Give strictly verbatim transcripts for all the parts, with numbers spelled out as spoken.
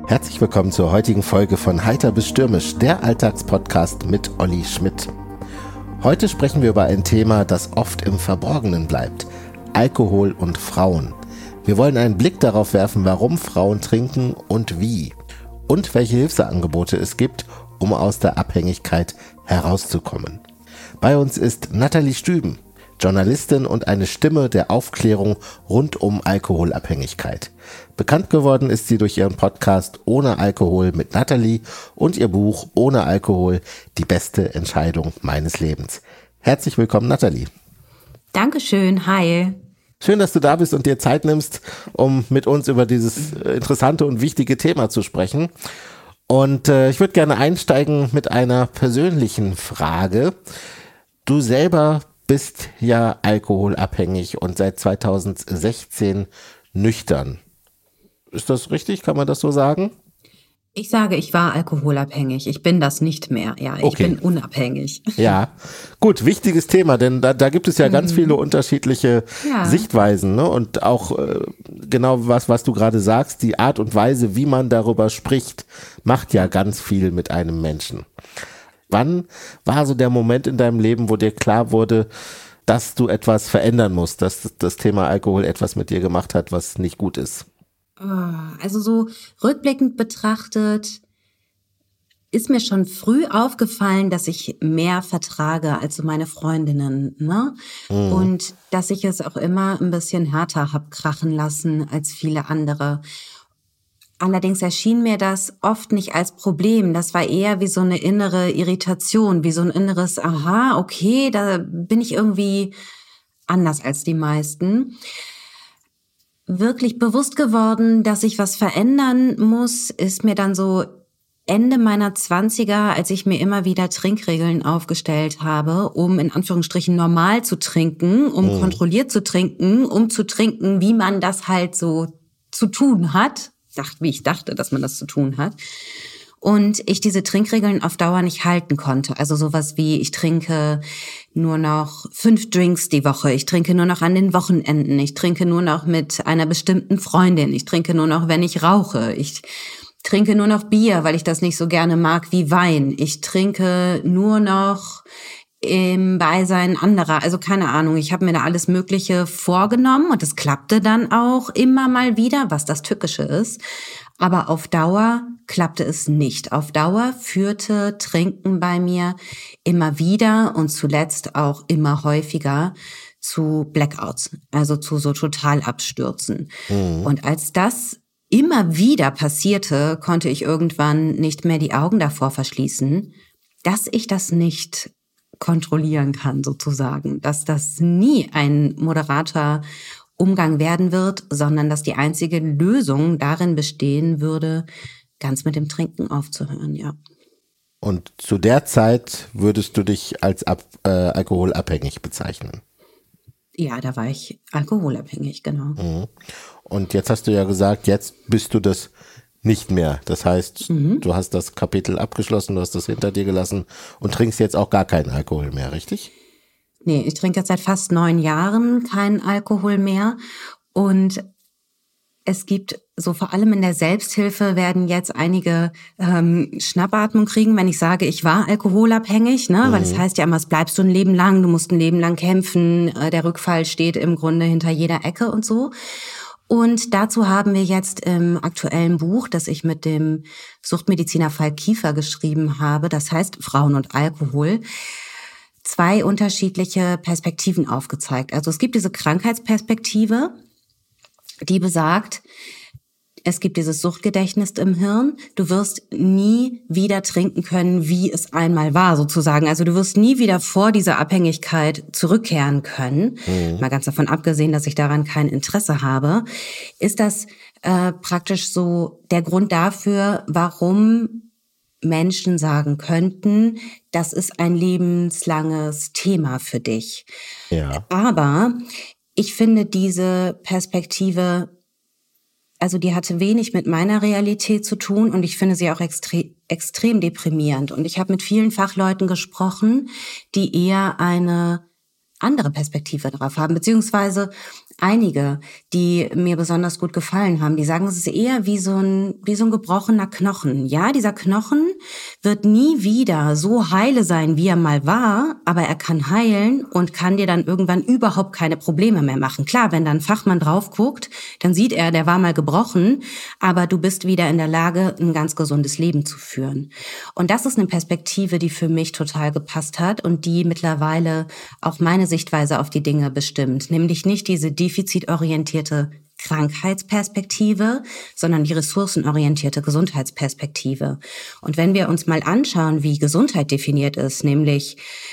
Herzlich willkommen zur heutigen Folge von Heiter bis Stürmisch, der Alltagspodcast mit Olli Schmidt. Heute sprechen wir über ein Thema, das oft im Verborgenen bleibt: Alkohol und Frauen. Wir wollen einen Blick darauf werfen, warum Frauen trinken und wie. Und welche Hilfsangebote es gibt, um aus der Abhängigkeit herauszukommen. Bei uns ist Nathalie Stüben, Journalistin und eine Stimme der Aufklärung rund um Alkoholabhängigkeit. Bekannt geworden ist sie durch ihren Podcast Ohne Alkohol mit Nathalie und ihr Buch Ohne Alkohol, die beste Entscheidung meines Lebens. Herzlich willkommen, Nathalie. Dankeschön, hi. Schön, dass du da bist und dir Zeit nimmst, um mit uns über dieses interessante und wichtige Thema zu sprechen. Und äh, ich würde gerne einsteigen mit einer persönlichen Frage. Du selber bist ja alkoholabhängig und seit zweitausendsechzehn nüchtern. Ist das richtig? Kann man das so sagen? Ich sage, ich war alkoholabhängig. Ich bin das nicht mehr. Ja, ich Okay. bin unabhängig. Ja, gut, wichtiges Thema, denn da, da gibt es ja ganz viele unterschiedliche Ja. Sichtweisen, ne? Und auch äh, genau was, was du gerade sagst, die Art und Weise, wie man darüber spricht, macht ja ganz viel mit einem Menschen. Wann war so der Moment in deinem Leben, wo dir klar wurde, dass du etwas verändern musst, dass das Thema Alkohol etwas mit dir gemacht hat, was nicht gut ist? Also so rückblickend betrachtet ist mir schon früh aufgefallen, dass ich mehr vertrage als so meine Freundinnen, ne? Mhm. Und dass ich es auch immer ein bisschen härter hab krachen lassen als viele andere. Allerdings erschien mir das oft nicht als Problem. Das war eher wie so eine innere Irritation, wie so ein inneres, aha, okay, da bin ich irgendwie anders als die meisten. Wirklich bewusst geworden, dass ich was verändern muss, ist mir dann so Ende meiner Zwanziger, als ich mir immer wieder Trinkregeln aufgestellt habe, um in Anführungsstrichen normal zu trinken, um Mhm. kontrolliert zu trinken, um zu trinken, wie man das halt so zu tun hat, dacht, wie ich dachte, dass man das zu tun hat. Und ich diese Trinkregeln auf Dauer nicht halten konnte. Also sowas wie, ich trinke nur noch fünf Drinks die Woche, ich trinke nur noch an den Wochenenden, ich trinke nur noch mit einer bestimmten Freundin, ich trinke nur noch, wenn ich rauche, ich trinke nur noch Bier, weil ich das nicht so gerne mag wie Wein, ich trinke nur noch im Beisein anderer, also keine Ahnung, ich habe mir da alles Mögliche vorgenommen und es klappte dann auch immer mal wieder, was das Tückische ist. Aber auf Dauer klappte es nicht. Auf Dauer führte Trinken bei mir immer wieder und zuletzt auch immer häufiger zu Blackouts, also zu so Totalabstürzen. Mhm. Und als das immer wieder passierte, konnte ich irgendwann nicht mehr die Augen davor verschließen, dass ich das nicht kontrollieren kann, sozusagen, dass das nie ein moderater Umgang werden wird, sondern dass die einzige Lösung darin bestehen würde, ganz mit dem Trinken aufzuhören, ja. Und zu der Zeit würdest du dich als ab, äh, alkoholabhängig bezeichnen? Ja, da war ich alkoholabhängig, genau. Mhm. Und jetzt hast du ja gesagt, jetzt bist du das nicht mehr. Das heißt, Mhm. du hast das Kapitel abgeschlossen, du hast das hinter dir gelassen und trinkst jetzt auch gar keinen Alkohol mehr, richtig? Nee, ich trinke jetzt seit fast neun Jahren keinen Alkohol mehr und es gibt so vor allem in der Selbsthilfe werden jetzt einige ähm, Schnappatmung kriegen, wenn ich sage, ich war alkoholabhängig, ne? Weil es Mhm. heißt ja immer, es bleibst du ein Leben lang, du musst ein Leben lang kämpfen, äh, der Rückfall steht im Grunde hinter jeder Ecke und so. Und dazu haben wir jetzt im aktuellen Buch, das ich mit dem Suchtmediziner Falk Kiefer geschrieben habe, das heißt Frauen und Alkohol, zwei unterschiedliche Perspektiven aufgezeigt. Also es gibt diese Krankheitsperspektive, die besagt, es gibt dieses Suchtgedächtnis im Hirn. Du wirst nie wieder trinken können, wie es einmal war, sozusagen. Also du wirst nie wieder vor dieser Abhängigkeit zurückkehren können. Mhm. Mal ganz davon abgesehen, dass ich daran kein Interesse habe, ist das äh, praktisch so der Grund dafür, warum Menschen sagen könnten, das ist ein lebenslanges Thema für dich. Ja. Aber ich finde diese Perspektive, also die hatte wenig mit meiner Realität zu tun und ich finde sie auch extre- extrem deprimierend. Und ich habe mit vielen Fachleuten gesprochen, die eher eine andere Perspektive drauf haben, beziehungsweise einige, die mir besonders gut gefallen haben. Die sagen, es ist eher wie so ein, wie so ein gebrochener Knochen. Ja, dieser Knochen wird nie wieder so heile sein, wie er mal war, aber er kann heilen und kann dir dann irgendwann überhaupt keine Probleme mehr machen. Klar, wenn da ein Fachmann drauf guckt, dann sieht er, der war mal gebrochen, aber du bist wieder in der Lage, ein ganz gesundes Leben zu führen. Und das ist eine Perspektive, die für mich total gepasst hat und die mittlerweile auch meine Sichtweise auf die Dinge bestimmt. Nämlich nicht diese defizitorientierte Krankheitsperspektive, sondern die ressourcenorientierte Gesundheitsperspektive. Und wenn wir uns mal anschauen, wie Gesundheit definiert ist, nämlich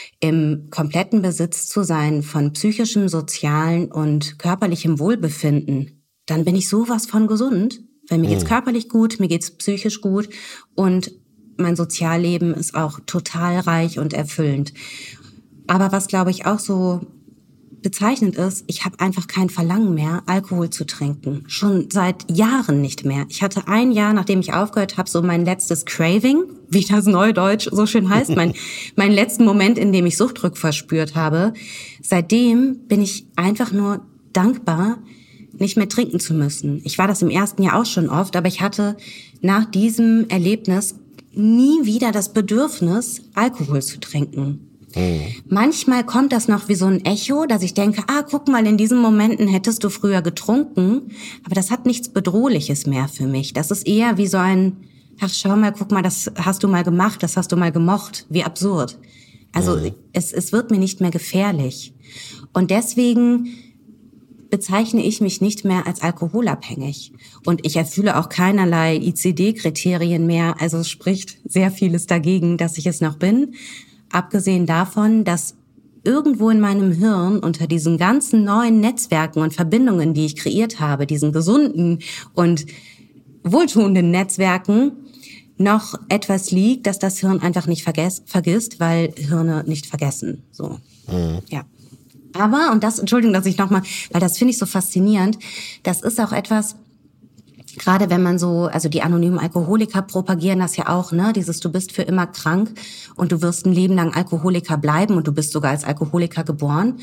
im kompletten Besitz zu sein von psychischem, sozialen und körperlichem Wohlbefinden, dann bin ich sowas von gesund, weil mir geht's körperlich gut, mir geht's psychisch gut und mein Sozialleben ist auch total reich und erfüllend. Aber was, glaube ich, auch so bezeichnend ist, ich habe einfach kein Verlangen mehr, Alkohol zu trinken. Schon seit Jahren nicht mehr. Ich hatte ein Jahr, nachdem ich aufgehört habe, so mein letztes Craving, wie das Neudeutsch so schön heißt, mein, mein letzten Moment, in dem ich Suchtdruck verspürt habe. Seitdem bin ich einfach nur dankbar, nicht mehr trinken zu müssen. Ich war das im ersten Jahr auch schon oft, aber ich hatte nach diesem Erlebnis nie wieder das Bedürfnis, Alkohol zu trinken. Mhm. Manchmal kommt das noch wie so ein Echo, dass ich denke, ah, guck mal, in diesen Momenten hättest du früher getrunken, aber das hat nichts Bedrohliches mehr für mich. Das ist eher wie so ein, ach, schau mal, guck mal, das hast du mal gemacht, das hast du mal gemocht, wie absurd. Also mhm. es, es wird mir nicht mehr gefährlich. Und deswegen bezeichne ich mich nicht mehr als alkoholabhängig. Und ich erfülle auch keinerlei I C D-Kriterien mehr. Also es spricht sehr vieles dagegen, dass ich es noch bin. Abgesehen davon, dass irgendwo in meinem Hirn unter diesen ganzen neuen Netzwerken und Verbindungen, die ich kreiert habe, diesen gesunden und wohltuenden Netzwerken, noch etwas liegt, dass das Hirn einfach nicht vergess- vergisst, weil Hirne nicht vergessen. So, mhm. ja. Aber, und das, Entschuldigung, dass ich nochmal, weil das finde ich so faszinierend, das ist auch etwas, gerade wenn man so, also die anonymen Alkoholiker propagieren das ja auch, ne, dieses du bist für immer krank und du wirst ein Leben lang Alkoholiker bleiben und du bist sogar als Alkoholiker geboren.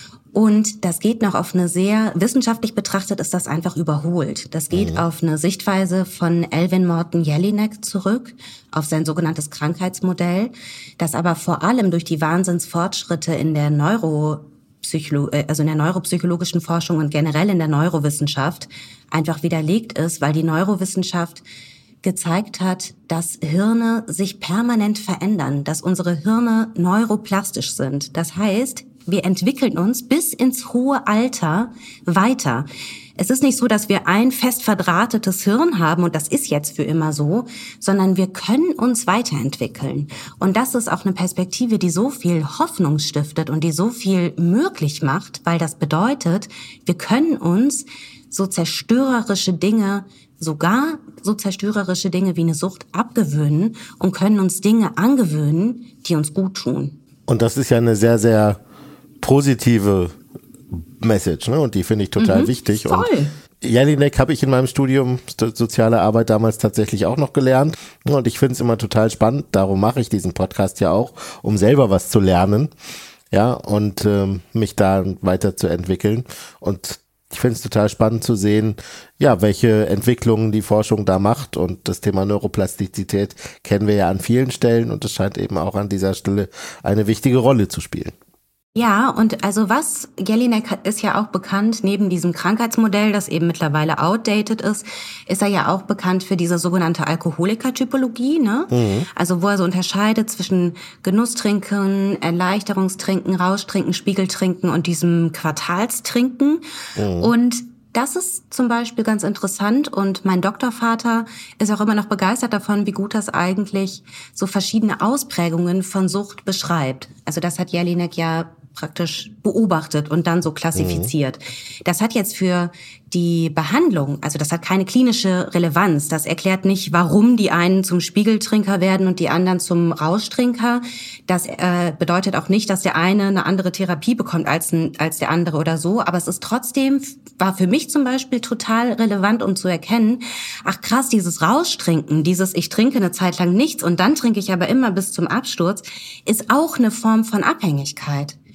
Und das geht noch auf eine sehr, wissenschaftlich betrachtet ist das einfach überholt. Das geht mhm. auf eine Sichtweise von Elvin Morton Jelinek zurück, auf sein sogenanntes Krankheitsmodell, das aber vor allem durch die Wahnsinnsfortschritte in der Neuro Psycholo- also in der neuropsychologischen Forschung und generell in der Neurowissenschaft einfach widerlegt ist, weil die Neurowissenschaft gezeigt hat, dass Hirne sich permanent verändern, dass unsere Hirne neuroplastisch sind. Das heißt, wir entwickeln uns bis ins hohe Alter weiter. Es ist nicht so, dass wir ein fest verdrahtetes Hirn haben und das ist jetzt für immer so, sondern wir können uns weiterentwickeln. Und das ist auch eine Perspektive, die so viel Hoffnung stiftet und die so viel möglich macht, weil das bedeutet, wir können uns so zerstörerische Dinge, sogar so zerstörerische Dinge wie eine Sucht abgewöhnen und können uns Dinge angewöhnen, die uns gut tun. Und das ist ja eine sehr, sehr positive Message, ne? Und die finde ich total mhm, wichtig. Voll. Und Jelinek habe ich in meinem Studium Soziale Arbeit damals tatsächlich auch noch gelernt. Und ich finde es immer total spannend. Darum mache ich diesen Podcast ja auch, um selber was zu lernen. Ja, und ähm, mich da weiterzuentwickeln. Und ich finde es total spannend zu sehen, ja, welche Entwicklungen die Forschung da macht. Und das Thema Neuroplastizität kennen wir ja an vielen Stellen. Und es scheint eben auch an dieser Stelle eine wichtige Rolle zu spielen. Ja, und also was, Jelinek ist ja auch bekannt, neben diesem Krankheitsmodell, das eben mittlerweile outdated ist, ist er ja auch bekannt für diese sogenannte Alkoholiker-Typologie, ne? Mhm. Also wo er so unterscheidet zwischen Genusstrinken, Erleichterungstrinken, Rauschtrinken, Spiegeltrinken und diesem Quartalstrinken. Mhm. Und das ist zum Beispiel ganz interessant und mein Doktorvater ist auch immer noch begeistert davon, wie gut das eigentlich so verschiedene Ausprägungen von Sucht beschreibt. Also das hat Jelinek ja praktisch beobachtet und dann so klassifiziert. Mhm. Das hat jetzt für die Behandlung, also das hat keine klinische Relevanz. Das erklärt nicht, warum die einen zum Spiegeltrinker werden und die anderen zum Rauschtrinker. Das äh, bedeutet auch nicht, dass der eine eine andere Therapie bekommt als, ein, als der andere oder so. Aber es ist trotzdem, war für mich zum Beispiel total relevant, um zu erkennen, ach krass, dieses Rauschtrinken, dieses ich trinke eine Zeit lang nichts und dann trinke ich aber immer bis zum Absturz, ist auch eine Form von Abhängigkeit.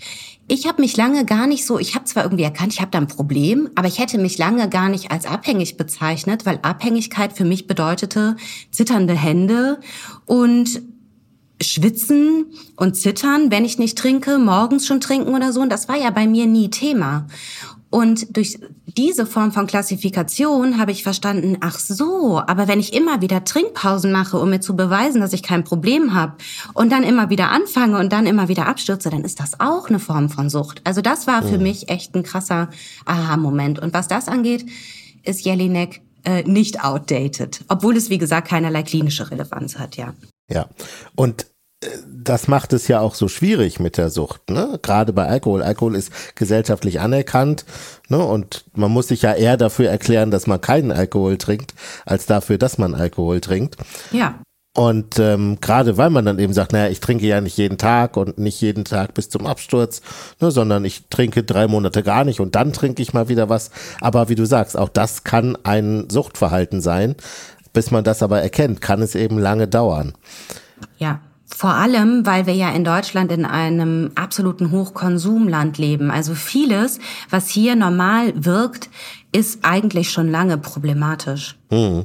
Ich habe mich lange gar nicht so, ich habe zwar irgendwie erkannt, ich habe da ein Problem, aber ich hätte mich lange gar nicht als abhängig bezeichnet, weil Abhängigkeit für mich bedeutete zitternde Hände und schwitzen und zittern, wenn ich nicht trinke, morgens schon trinken oder so. Und das war ja bei mir nie Thema. Und durch diese Form von Klassifikation habe ich verstanden, ach so, aber wenn ich immer wieder Trinkpausen mache, um mir zu beweisen, dass ich kein Problem habe und dann immer wieder anfange und dann immer wieder abstürze, dann ist das auch eine Form von Sucht. Also das war für mhm. mich echt ein krasser Aha-Moment. Und was das angeht, ist Jelinek äh, nicht outdated, obwohl es, wie gesagt, keinerlei klinische Relevanz hat, ja. Ja, und das macht es ja auch so schwierig mit der Sucht, ne? Gerade bei Alkohol. Alkohol ist gesellschaftlich anerkannt, ne? Und man muss sich ja eher dafür erklären, dass man keinen Alkohol trinkt, als dafür, dass man Alkohol trinkt. Ja. Und ähm, gerade weil man dann eben sagt, naja, ich trinke ja nicht jeden Tag und nicht jeden Tag bis zum Absturz, ne, sondern ich trinke drei Monate gar nicht und dann trinke ich mal wieder was. Aber wie du sagst, auch das kann ein Suchtverhalten sein. Bis man das aber erkennt, kann es eben lange dauern. Ja. Vor allem, weil wir ja in Deutschland in einem absoluten Hochkonsumland leben. Also vieles, was hier normal wirkt, ist eigentlich schon lange problematisch. Hm.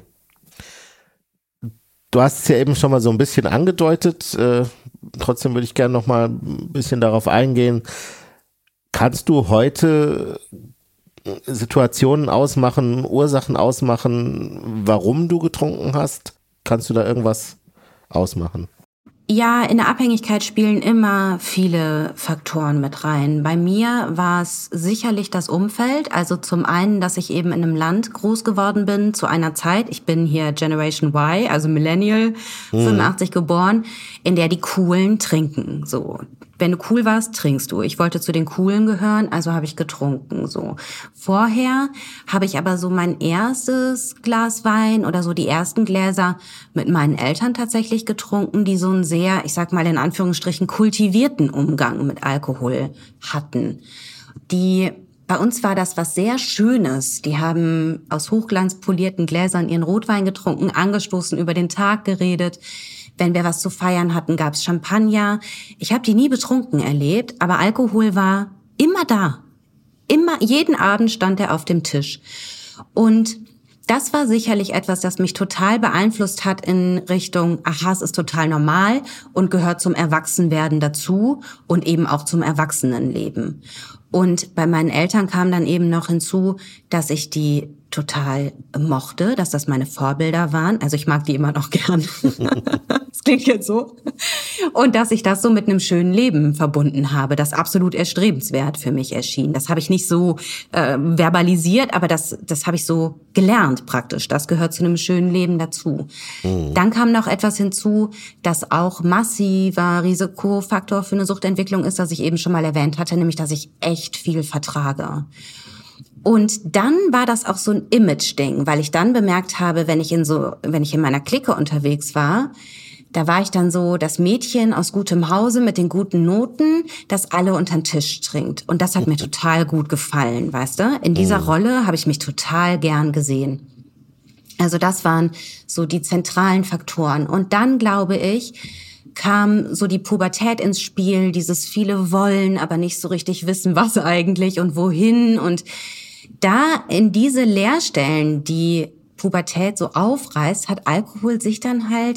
Du hast es ja eben schon mal so ein bisschen angedeutet. Äh, trotzdem würde ich gerne noch mal ein bisschen darauf eingehen. Kannst du heute Situationen ausmachen, Ursachen ausmachen, warum du getrunken hast? Kannst du da irgendwas ausmachen? Ja, in der Abhängigkeit spielen immer viele Faktoren mit rein. Bei mir war es sicherlich das Umfeld. Also zum einen, dass ich eben in einem Land groß geworden bin zu einer Zeit, ich bin hier Generation Y, also Millennial, hm. fünfundachtzig geboren, in der die Coolen trinken. So, wenn du cool warst, trinkst du. Ich wollte zu den Coolen gehören, also habe ich getrunken. So, vorher habe ich aber so mein erstes Glas Wein oder so die ersten Gläser mit meinen Eltern tatsächlich getrunken, die so einen sehr, ich sag mal in Anführungsstrichen, kultivierten Umgang mit Alkohol hatten. Die Bei uns war das was sehr Schönes. Die haben aus hochglanzpolierten Gläsern ihren Rotwein getrunken, angestoßen, über den Tag geredet. Wenn wir was zu feiern hatten, gab's Champagner. Ich habe die nie betrunken erlebt, aber Alkohol war immer da. Immer, jeden Abend stand er auf dem Tisch. Und das war sicherlich etwas, das mich total beeinflusst hat in Richtung, aha, es ist total normal und gehört zum Erwachsenwerden dazu und eben auch zum Erwachsenenleben. Und bei meinen Eltern kam dann eben noch hinzu, dass ich die total mochte, dass das meine Vorbilder waren. Also ich mag die immer noch gern. Das klingt jetzt so. Und dass ich das so mit einem schönen Leben verbunden habe, das absolut erstrebenswert für mich erschien. Das habe ich nicht so äh, verbalisiert, aber das, das habe ich so gelernt praktisch. Das gehört zu einem schönen Leben dazu. Mhm. Dann kam noch etwas hinzu, das auch massiver Risikofaktor für eine Suchtentwicklung ist, das ich eben schon mal erwähnt hatte, nämlich dass ich echt viel vertrage. Und dann war das auch so ein Image-Ding, weil ich dann bemerkt habe, wenn ich in so, wenn ich in meiner Clique unterwegs war, da war ich dann so das Mädchen aus gutem Hause mit den guten Noten, das alle unter den Tisch trinkt. Und das hat mir total gut gefallen, weißt du? In dieser Rolle habe ich mich total gern gesehen. Also das waren so die zentralen Faktoren. Und dann, glaube ich, kam so die Pubertät ins Spiel, dieses viele wollen, aber nicht so richtig wissen, was eigentlich und wohin. Und da in diese Leerstellen, die Pubertät so aufreißt, hat Alkohol sich dann halt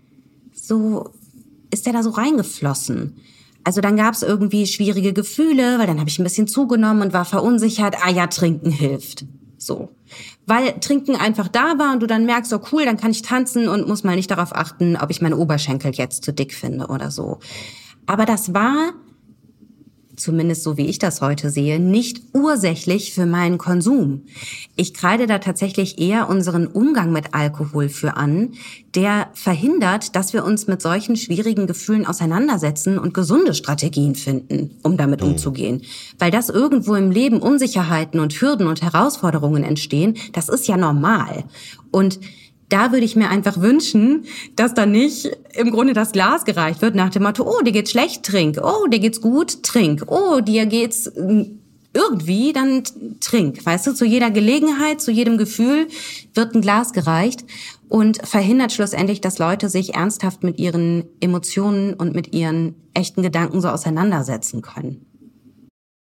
so, ist der da so reingeflossen. Also dann gab es irgendwie schwierige Gefühle, weil dann habe ich ein bisschen zugenommen und war verunsichert. Ah ja, trinken hilft. So. Weil Trinken einfach da war und du dann merkst, so cool, dann kann ich tanzen und muss mal nicht darauf achten, ob ich meine Oberschenkel jetzt zu dick finde oder so. Aber das war, zumindest so wie ich das heute sehe, nicht ursächlich für meinen Konsum. Ich kreide da tatsächlich eher unseren Umgang mit Alkohol für an, der verhindert, dass wir uns mit solchen schwierigen Gefühlen auseinandersetzen und gesunde Strategien finden, um damit mhm. umzugehen. Weil das irgendwo im Leben Unsicherheiten und Hürden und Herausforderungen entstehen, das ist ja normal. Und da würde ich mir einfach wünschen, dass da nicht im Grunde das Glas gereicht wird nach dem Motto, oh, dir geht's schlecht, trink. Oh, dir geht's gut, trink. Oh, dir geht's irgendwie, dann trink. Weißt du, zu jeder Gelegenheit, zu jedem Gefühl wird ein Glas gereicht und verhindert schlussendlich, dass Leute sich ernsthaft mit ihren Emotionen und mit ihren echten Gedanken so auseinandersetzen können.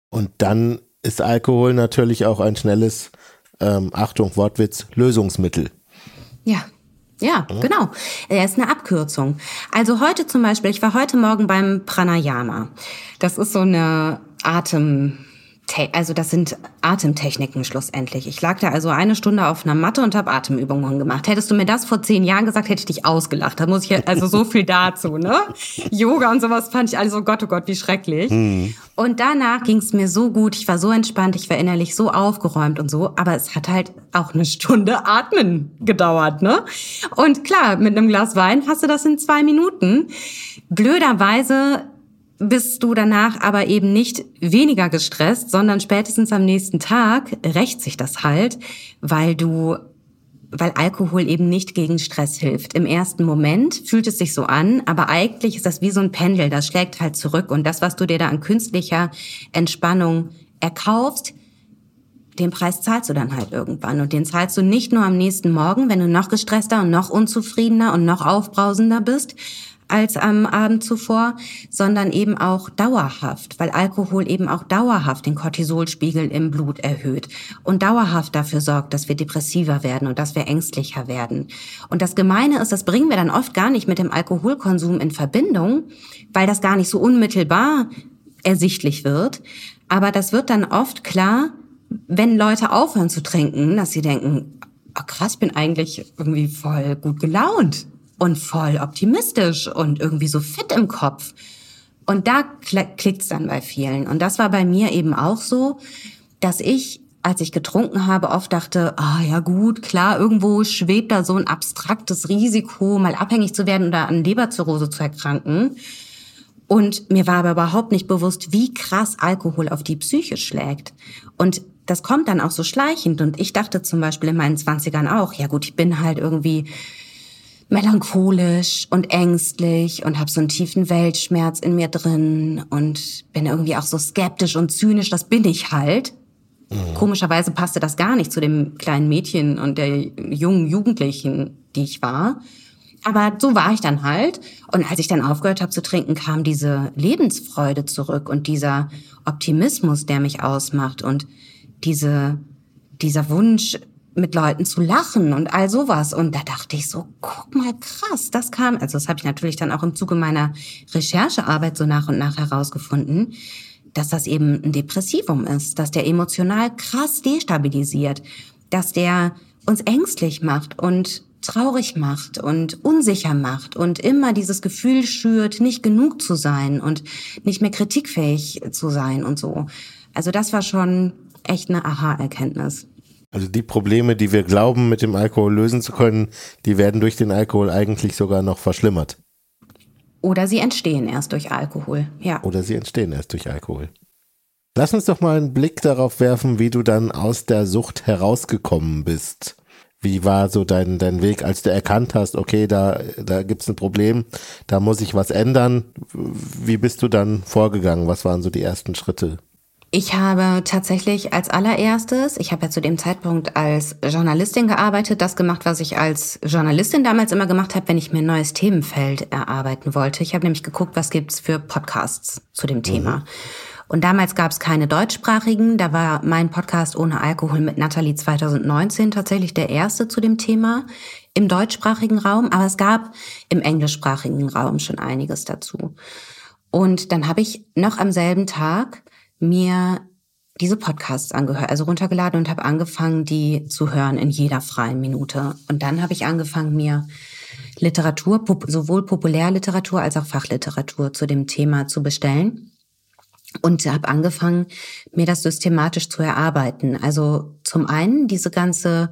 Und dann ist Alkohol natürlich auch ein schnelles, ähm, Achtung, Wortwitz, Lösungsmittel. Ja. Ja, genau. Er ist eine Abkürzung. Also heute zum Beispiel, ich war heute Morgen beim Pranayama. Das ist so eine Atem... Also das sind Atemtechniken schlussendlich. Ich lag da also eine Stunde auf einer Matte und habe Atemübungen gemacht. Hättest du mir das vor zehn Jahren gesagt, hätte ich dich ausgelacht. Da muss ich also so viel dazu, ne? Yoga und sowas fand ich also, Gott, oh Gott, wie schrecklich. Mhm. Und danach ging es mir so gut. Ich war so entspannt, ich war innerlich so aufgeräumt und so. Aber es hat halt auch eine Stunde Atmen gedauert, ne? Und klar, mit einem Glas Wein hast du das in zwei Minuten. Blöderweise bist du danach aber eben nicht weniger gestresst, sondern spätestens am nächsten Tag rächt sich das halt, weil du, weil Alkohol eben nicht gegen Stress hilft. Im ersten Moment fühlt es sich so an, aber eigentlich ist das wie so ein Pendel, das schlägt halt zurück. Und das, was du dir da an künstlicher Entspannung erkaufst, den Preis zahlst du dann halt irgendwann. Und den zahlst du nicht nur am nächsten Morgen, wenn du noch gestresster und noch unzufriedener und noch aufbrausender bist als am Abend zuvor, sondern eben auch dauerhaft, weil Alkohol eben auch dauerhaft den Cortisolspiegel im Blut erhöht und dauerhaft dafür sorgt, dass wir depressiver werden und dass wir ängstlicher werden. Und das Gemeine ist, das bringen wir dann oft gar nicht mit dem Alkoholkonsum in Verbindung, weil das gar nicht so unmittelbar ersichtlich wird. Aber das wird dann oft klar, wenn Leute aufhören zu trinken, dass sie denken, oh krass, bin eigentlich irgendwie voll gut gelaunt. Und voll optimistisch und irgendwie so fit im Kopf. Und da klickt's dann bei vielen. Und das war bei mir eben auch so, dass ich, als ich getrunken habe, oft dachte, ah ja gut, klar, irgendwo schwebt da so ein abstraktes Risiko, mal abhängig zu werden oder an Leberzirrhose zu erkranken. Und mir war aber überhaupt nicht bewusst, wie krass Alkohol auf die Psyche schlägt. Und das kommt dann auch so schleichend. Und ich dachte zum Beispiel in meinen Zwanzigern auch, ja gut, ich bin halt irgendwie melancholisch und ängstlich und habe so einen tiefen Weltschmerz in mir drin und bin irgendwie auch so skeptisch und zynisch, das bin ich halt. Mhm. Komischerweise passte das gar nicht zu dem kleinen Mädchen und der jungen Jugendlichen, die ich war. Aber so war ich dann halt. Und als ich dann aufgehört habe zu trinken, kam diese Lebensfreude zurück und dieser Optimismus, der mich ausmacht und diese, dieser Wunsch, mit Leuten zu lachen und all sowas. Und da dachte ich so, guck mal, krass, das kam, also das habe ich natürlich dann auch im Zuge meiner Recherchearbeit so nach und nach herausgefunden, dass das eben ein Depressivum ist, dass der emotional krass destabilisiert, dass der uns ängstlich macht und traurig macht und unsicher macht und immer dieses Gefühl schürt, nicht genug zu sein und nicht mehr kritikfähig zu sein und so. Also das war schon echt eine Aha-Erkenntnis. Also die Probleme, die wir glauben, mit dem Alkohol lösen zu können, die werden durch den Alkohol eigentlich sogar noch verschlimmert. Oder sie entstehen erst durch Alkohol, ja. Oder sie entstehen erst durch Alkohol. Lass uns doch mal einen Blick darauf werfen, wie du dann aus der Sucht herausgekommen bist. Wie war so dein, dein Weg, als du erkannt hast, okay, da, da gibt's ein Problem, da muss ich was ändern. Wie bist du dann vorgegangen? Was waren so die ersten Schritte? Ich habe tatsächlich als allererstes, ich habe ja zu dem Zeitpunkt als Journalistin gearbeitet, das gemacht, was ich als Journalistin damals immer gemacht habe, wenn ich mir ein neues Themenfeld erarbeiten wollte. Ich habe nämlich geguckt, was gibt's für Podcasts zu dem Thema. Mhm. Und damals gab es keine deutschsprachigen, da war mein Podcast Ohne Alkohol mit Nathalie zwanzig neunzehn tatsächlich der erste zu dem Thema im deutschsprachigen Raum, aber es gab im englischsprachigen Raum schon einiges dazu. Und dann habe ich noch am selben Tag mir diese Podcasts angehört, also runtergeladen und habe angefangen, die zu hören in jeder freien Minute. Und dann habe ich angefangen, mir Literatur, sowohl Populärliteratur als auch Fachliteratur zu dem Thema zu bestellen und habe angefangen, mir das systematisch zu erarbeiten. Also zum einen diese ganze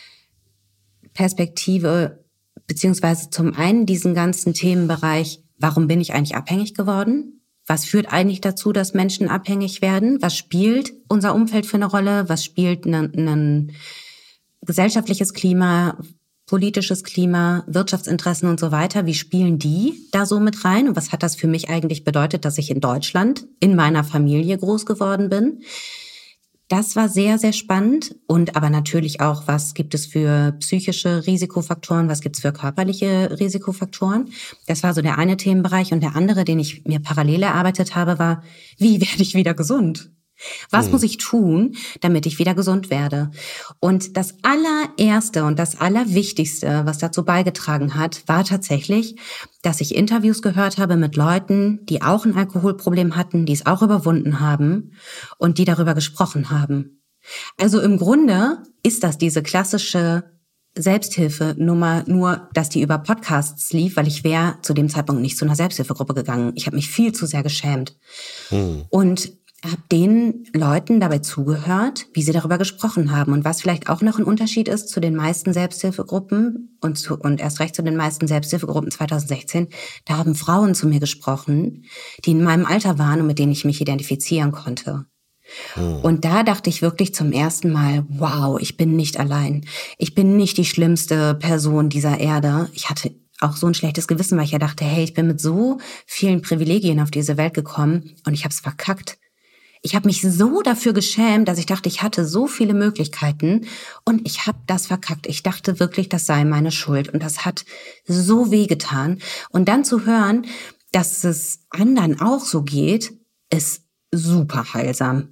Perspektive, beziehungsweise zum einen diesen ganzen Themenbereich, warum bin ich eigentlich abhängig geworden? Was führt eigentlich dazu, dass Menschen abhängig werden? Was spielt unser Umfeld für eine Rolle? Was spielt ein, ein gesellschaftliches Klima, politisches Klima, Wirtschaftsinteressen und so weiter? Wie spielen die da so mit rein? Und was hat das für mich eigentlich bedeutet, dass ich in Deutschland in meiner Familie groß geworden bin? Das war sehr, sehr spannend. Und aber natürlich auch, was gibt es für psychische Risikofaktoren, was gibt es für körperliche Risikofaktoren? Das war so der eine Themenbereich. Und der andere, den ich mir parallel erarbeitet habe, war, wie werde ich wieder gesund? Was hm. muss ich tun, damit ich wieder gesund werde? Und das allererste und das allerwichtigste, was dazu beigetragen hat, war tatsächlich, dass ich Interviews gehört habe mit Leuten, die auch ein Alkoholproblem hatten, die es auch überwunden haben und die darüber gesprochen haben. Also im Grunde ist das diese klassische Selbsthilfenummer, nur dass die über Podcasts lief, weil ich wäre zu dem Zeitpunkt nicht zu einer Selbsthilfegruppe gegangen. Ich habe mich viel zu sehr geschämt. Hm. Und habe den Leuten dabei zugehört, wie sie darüber gesprochen haben. Und was vielleicht auch noch ein Unterschied ist zu den meisten Selbsthilfegruppen und, zu, und erst recht zu den meisten Selbsthilfegruppen zwanzig sechzehn, da haben Frauen zu mir gesprochen, die in meinem Alter waren und mit denen ich mich identifizieren konnte. Hm. Und da dachte ich wirklich zum ersten Mal, wow, ich bin nicht allein. Ich bin nicht die schlimmste Person dieser Erde. Ich hatte auch so ein schlechtes Gewissen, weil ich ja dachte, hey, ich bin mit so vielen Privilegien auf diese Welt gekommen und ich habe es verkackt. Ich habe mich so dafür geschämt, dass ich dachte, ich hatte so viele Möglichkeiten und ich habe das verkackt. Ich dachte wirklich, das sei meine Schuld und das hat so wehgetan. Und dann zu hören, dass es anderen auch so geht, ist super heilsam.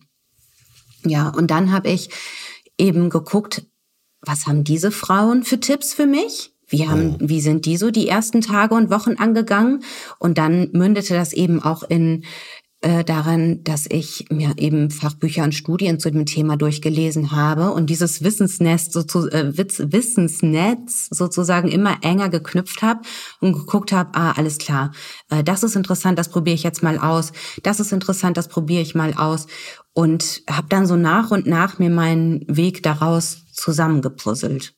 Ja, und dann habe ich eben geguckt, was haben diese Frauen für Tipps für mich? Wie haben, wie sind die so die ersten Tage und Wochen angegangen? Und dann mündete das eben auch in äh, daran, dass ich mir eben Fachbücher und Studien zu dem Thema durchgelesen habe und dieses Wissensnest, so, äh, Wissensnetz sozusagen immer enger geknüpft habe und geguckt habe, ah, alles klar, äh, das ist interessant, das probiere ich jetzt mal aus, das ist interessant, das probiere ich mal aus und habe dann so nach und nach mir meinen Weg daraus zusammengepuzzelt.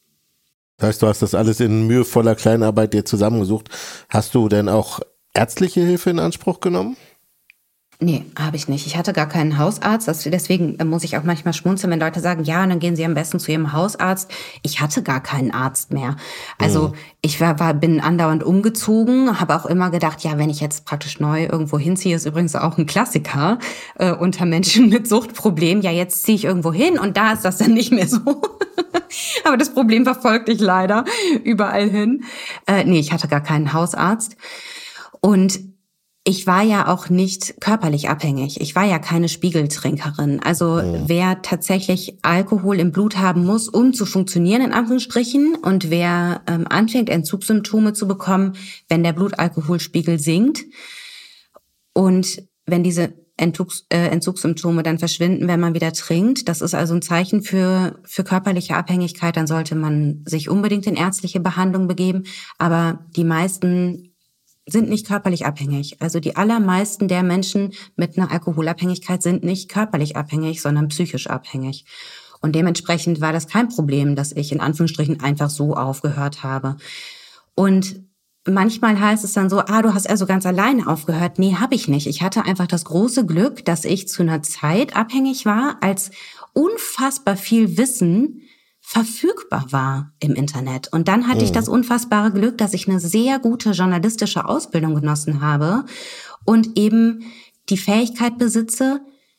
Das heißt, du hast das alles in mühevoller Kleinarbeit dir zusammengesucht. Hast du denn auch ärztliche Hilfe in Anspruch genommen? Nee, habe ich nicht. Ich hatte gar keinen Hausarzt. Das, deswegen muss ich auch manchmal schmunzeln, wenn Leute sagen, ja, dann gehen Sie am besten zu Ihrem Hausarzt. Ich hatte gar keinen Arzt mehr. Also mhm. ich war, war, bin andauernd umgezogen, habe auch immer gedacht, ja, wenn ich jetzt praktisch neu irgendwo hinziehe, ist übrigens auch ein Klassiker äh, unter Menschen mit Suchtproblemen. Ja, jetzt ziehe ich irgendwo hin und da ist das dann nicht mehr so. Aber das Problem verfolgt dich leider überall hin. Äh, nee, ich hatte gar keinen Hausarzt. Und ich war ja auch nicht körperlich abhängig. Ich war ja keine Spiegeltrinkerin. Also ja. Wer tatsächlich Alkohol im Blut haben muss, um zu funktionieren, in Anführungsstrichen, und wer ähm, anfängt, Entzugssymptome zu bekommen, wenn der Blutalkoholspiegel sinkt und wenn diese Entzugs, äh, Entzugssymptome dann verschwinden, wenn man wieder trinkt, das ist also ein Zeichen für, für körperliche Abhängigkeit, dann sollte man sich unbedingt in ärztliche Behandlung begeben. Aber die meisten sind nicht körperlich abhängig. Also die allermeisten der Menschen mit einer Alkoholabhängigkeit sind nicht körperlich abhängig, sondern psychisch abhängig. Und dementsprechend war das kein Problem, dass ich in Anführungsstrichen einfach so aufgehört habe. Und manchmal heißt es dann so, ah, du hast also ganz alleine aufgehört. Nee, habe ich nicht. Ich hatte einfach das große Glück, dass ich zu einer Zeit abhängig war, als unfassbar viel Wissen verfügbar war im Internet. Und dann hatte oh. ich das unfassbare Glück, dass ich eine sehr gute journalistische Ausbildung genossen habe und eben die Fähigkeit besitze,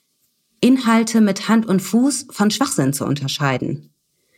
Inhalte mit Hand und Fuß von Schwachsinn zu unterscheiden.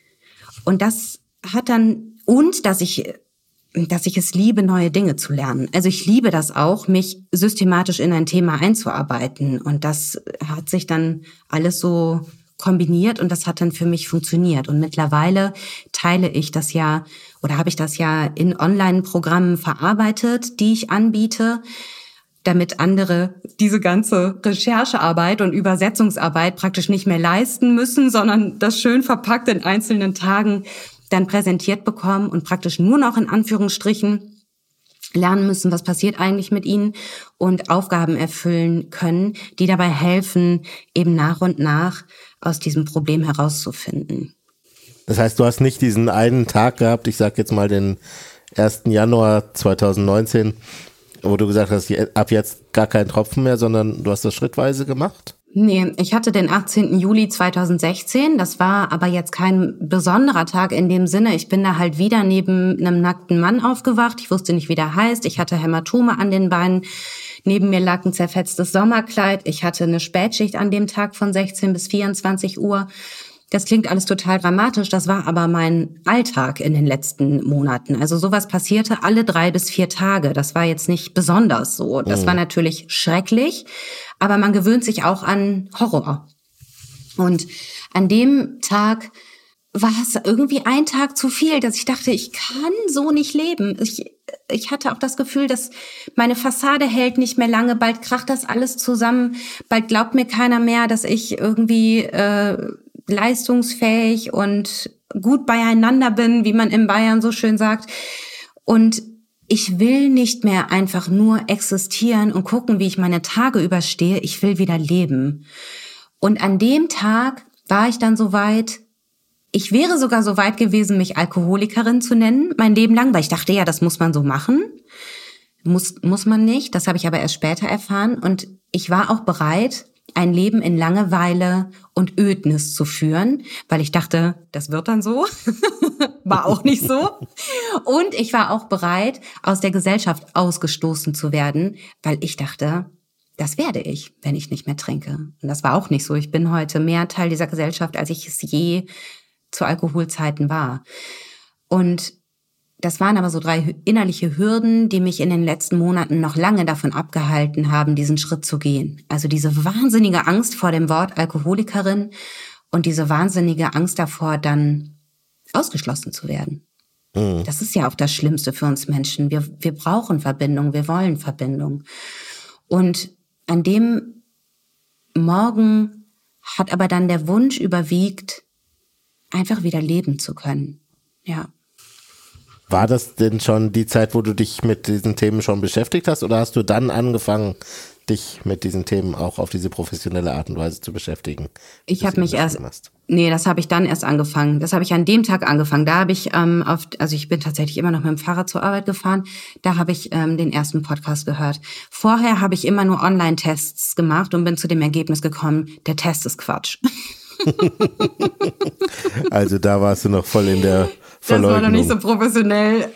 Und das hat dann, und dass ich, dass ich es liebe, neue Dinge zu lernen. Also ich liebe das auch, mich systematisch in ein Thema einzuarbeiten. Und das hat sich dann alles so kombiniert und das hat dann für mich funktioniert. Und mittlerweile teile ich das ja oder habe ich das ja in Online-Programmen verarbeitet, die ich anbiete, damit andere diese ganze Recherchearbeit und Übersetzungsarbeit praktisch nicht mehr leisten müssen, sondern das schön verpackt in einzelnen Tagen dann präsentiert bekommen und praktisch nur noch in Anführungsstrichen lernen müssen, was passiert eigentlich mit ihnen und Aufgaben erfüllen können, die dabei helfen, eben nach und nach aus diesem Problem herauszufinden. Das heißt, du hast nicht diesen einen Tag gehabt, ich sag jetzt mal den ersten Januar zweitausendneunzehn, wo du gesagt hast, ab jetzt gar kein Tropfen mehr, sondern du hast das schrittweise gemacht? Nee, ich hatte den achtzehnten Juli zweitausendsechzehn, das war aber jetzt kein besonderer Tag in dem Sinne. Ich bin da halt wieder neben einem nackten Mann aufgewacht. Ich wusste nicht, wie der heißt. Ich hatte Hämatome an den Beinen. Neben mir lag ein zerfetztes Sommerkleid. Ich hatte eine Spätschicht an dem Tag von sechzehn bis vierundzwanzig Uhr. Das klingt alles total dramatisch, das war aber mein Alltag in den letzten Monaten. Also sowas passierte alle drei bis vier Tage. Das war jetzt nicht besonders so. Das mhm. war natürlich schrecklich, aber man gewöhnt sich auch an Horror. Und an dem Tag war es irgendwie ein Tag zu viel, dass ich dachte, ich kann so nicht leben. Ich, ich hatte auch das Gefühl, dass meine Fassade hält nicht mehr lange, bald kracht das alles zusammen, bald glaubt mir keiner mehr, dass ich irgendwie äh, leistungsfähig und gut beieinander bin, wie man in Bayern so schön sagt. Und ich will nicht mehr einfach nur existieren und gucken, wie ich meine Tage überstehe. Ich will wieder leben. Und an dem Tag war ich dann so weit, ich wäre sogar so weit gewesen, mich Alkoholikerin zu nennen, mein Leben lang, weil ich dachte, ja, das muss man so machen. Muss, muss man nicht, das habe ich aber erst später erfahren. Und ich war auch bereit, ein Leben in Langeweile und Ödnis zu führen, weil ich dachte, das wird dann so. War auch nicht so. Und ich war auch bereit, aus der Gesellschaft ausgestoßen zu werden, weil ich dachte, das werde ich, wenn ich nicht mehr trinke. Und das war auch nicht so. Ich bin heute mehr Teil dieser Gesellschaft, als ich es je zu Alkoholzeiten war. Und das waren aber so drei innerliche Hürden, die mich in den letzten Monaten noch lange davon abgehalten haben, diesen Schritt zu gehen. Also diese wahnsinnige Angst vor dem Wort Alkoholikerin und diese wahnsinnige Angst davor, dann ausgeschlossen zu werden. Mhm. Das ist ja auch das Schlimmste für uns Menschen. Wir, wir brauchen Verbindung, wir wollen Verbindung. Und an dem Morgen hat aber dann der Wunsch überwiegt, einfach wieder leben zu können. Ja. War das denn schon die Zeit, wo du dich mit diesen Themen schon beschäftigt hast, oder hast du dann angefangen, dich mit diesen Themen auch auf diese professionelle Art und Weise zu beschäftigen? Ich habe mich erst, nee, das habe ich dann erst angefangen. Das habe ich an dem Tag angefangen. Da habe ich, ähm, auf, also ich bin tatsächlich immer noch mit dem Fahrrad zur Arbeit gefahren. Da habe ich ähm, den ersten Podcast gehört. Vorher habe ich immer nur Online-Tests gemacht und bin zu dem Ergebnis gekommen, der Test ist Quatsch. Also da warst du noch voll in der Verleugnung. Das war noch nicht so professionell.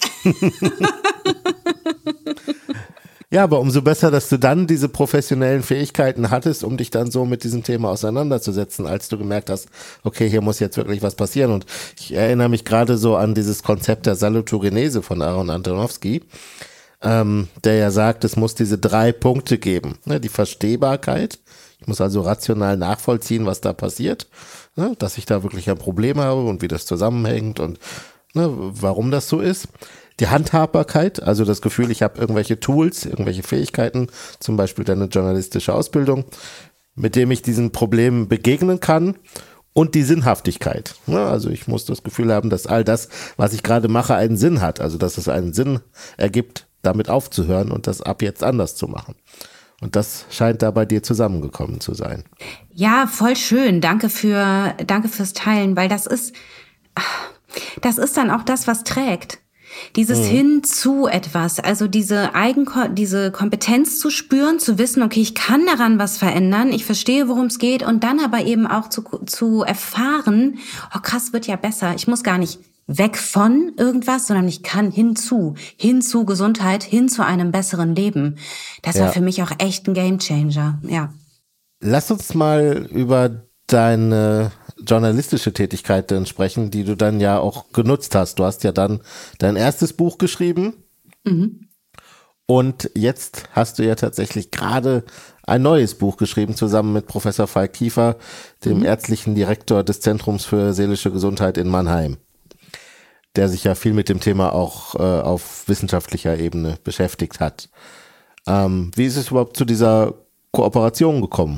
Ja, aber umso besser, dass du dann diese professionellen Fähigkeiten hattest, um dich dann so mit diesem Thema auseinanderzusetzen, als du gemerkt hast, okay, hier muss jetzt wirklich was passieren. Und ich erinnere mich gerade so an dieses Konzept der Salutogenese von Aaron Antonowski, ähm, der ja sagt, es muss diese drei Punkte geben. Ne, die Verstehbarkeit. Ich muss also rational nachvollziehen, was da passiert, ne, dass ich da wirklich ein Problem habe und wie das zusammenhängt und ne, warum das so ist. Die Handhabbarkeit, also das Gefühl, ich habe irgendwelche Tools, irgendwelche Fähigkeiten, zum Beispiel deine journalistische Ausbildung, mit dem ich diesen Problemen begegnen kann. Und die Sinnhaftigkeit. Ne, also ich muss das Gefühl haben, dass all das, was ich gerade mache, einen Sinn hat. Also dass es einen Sinn ergibt, damit aufzuhören und das ab jetzt anders zu machen. Und das scheint da bei dir zusammengekommen zu sein. Ja, voll schön. Danke für, danke fürs Teilen, weil das ist, das ist dann auch das, was trägt. Dieses mhm. Hin zu etwas, also diese Eigen, diese Kompetenz zu spüren, zu wissen, okay, ich kann daran was verändern, ich verstehe, worum es geht und dann aber eben auch zu, zu erfahren, oh krass, wird ja besser, ich muss gar nicht weg von irgendwas, sondern ich kann hinzu, hin zu Gesundheit, hin zu einem besseren Leben. Das ja. war für mich auch echt ein Gamechanger, ja. Lass uns mal über deine journalistische Tätigkeit dann sprechen, die du dann ja auch genutzt hast. Du hast ja dann dein erstes Buch geschrieben mhm. und jetzt hast du ja tatsächlich gerade ein neues Buch geschrieben, zusammen mit Professor Falk Kiefer, dem mhm. ärztlichen Direktor des Zentrums für seelische Gesundheit in Mannheim, der sich ja viel mit dem Thema auch äh, auf wissenschaftlicher Ebene beschäftigt hat. Ähm, wie ist es überhaupt zu dieser Kooperation gekommen?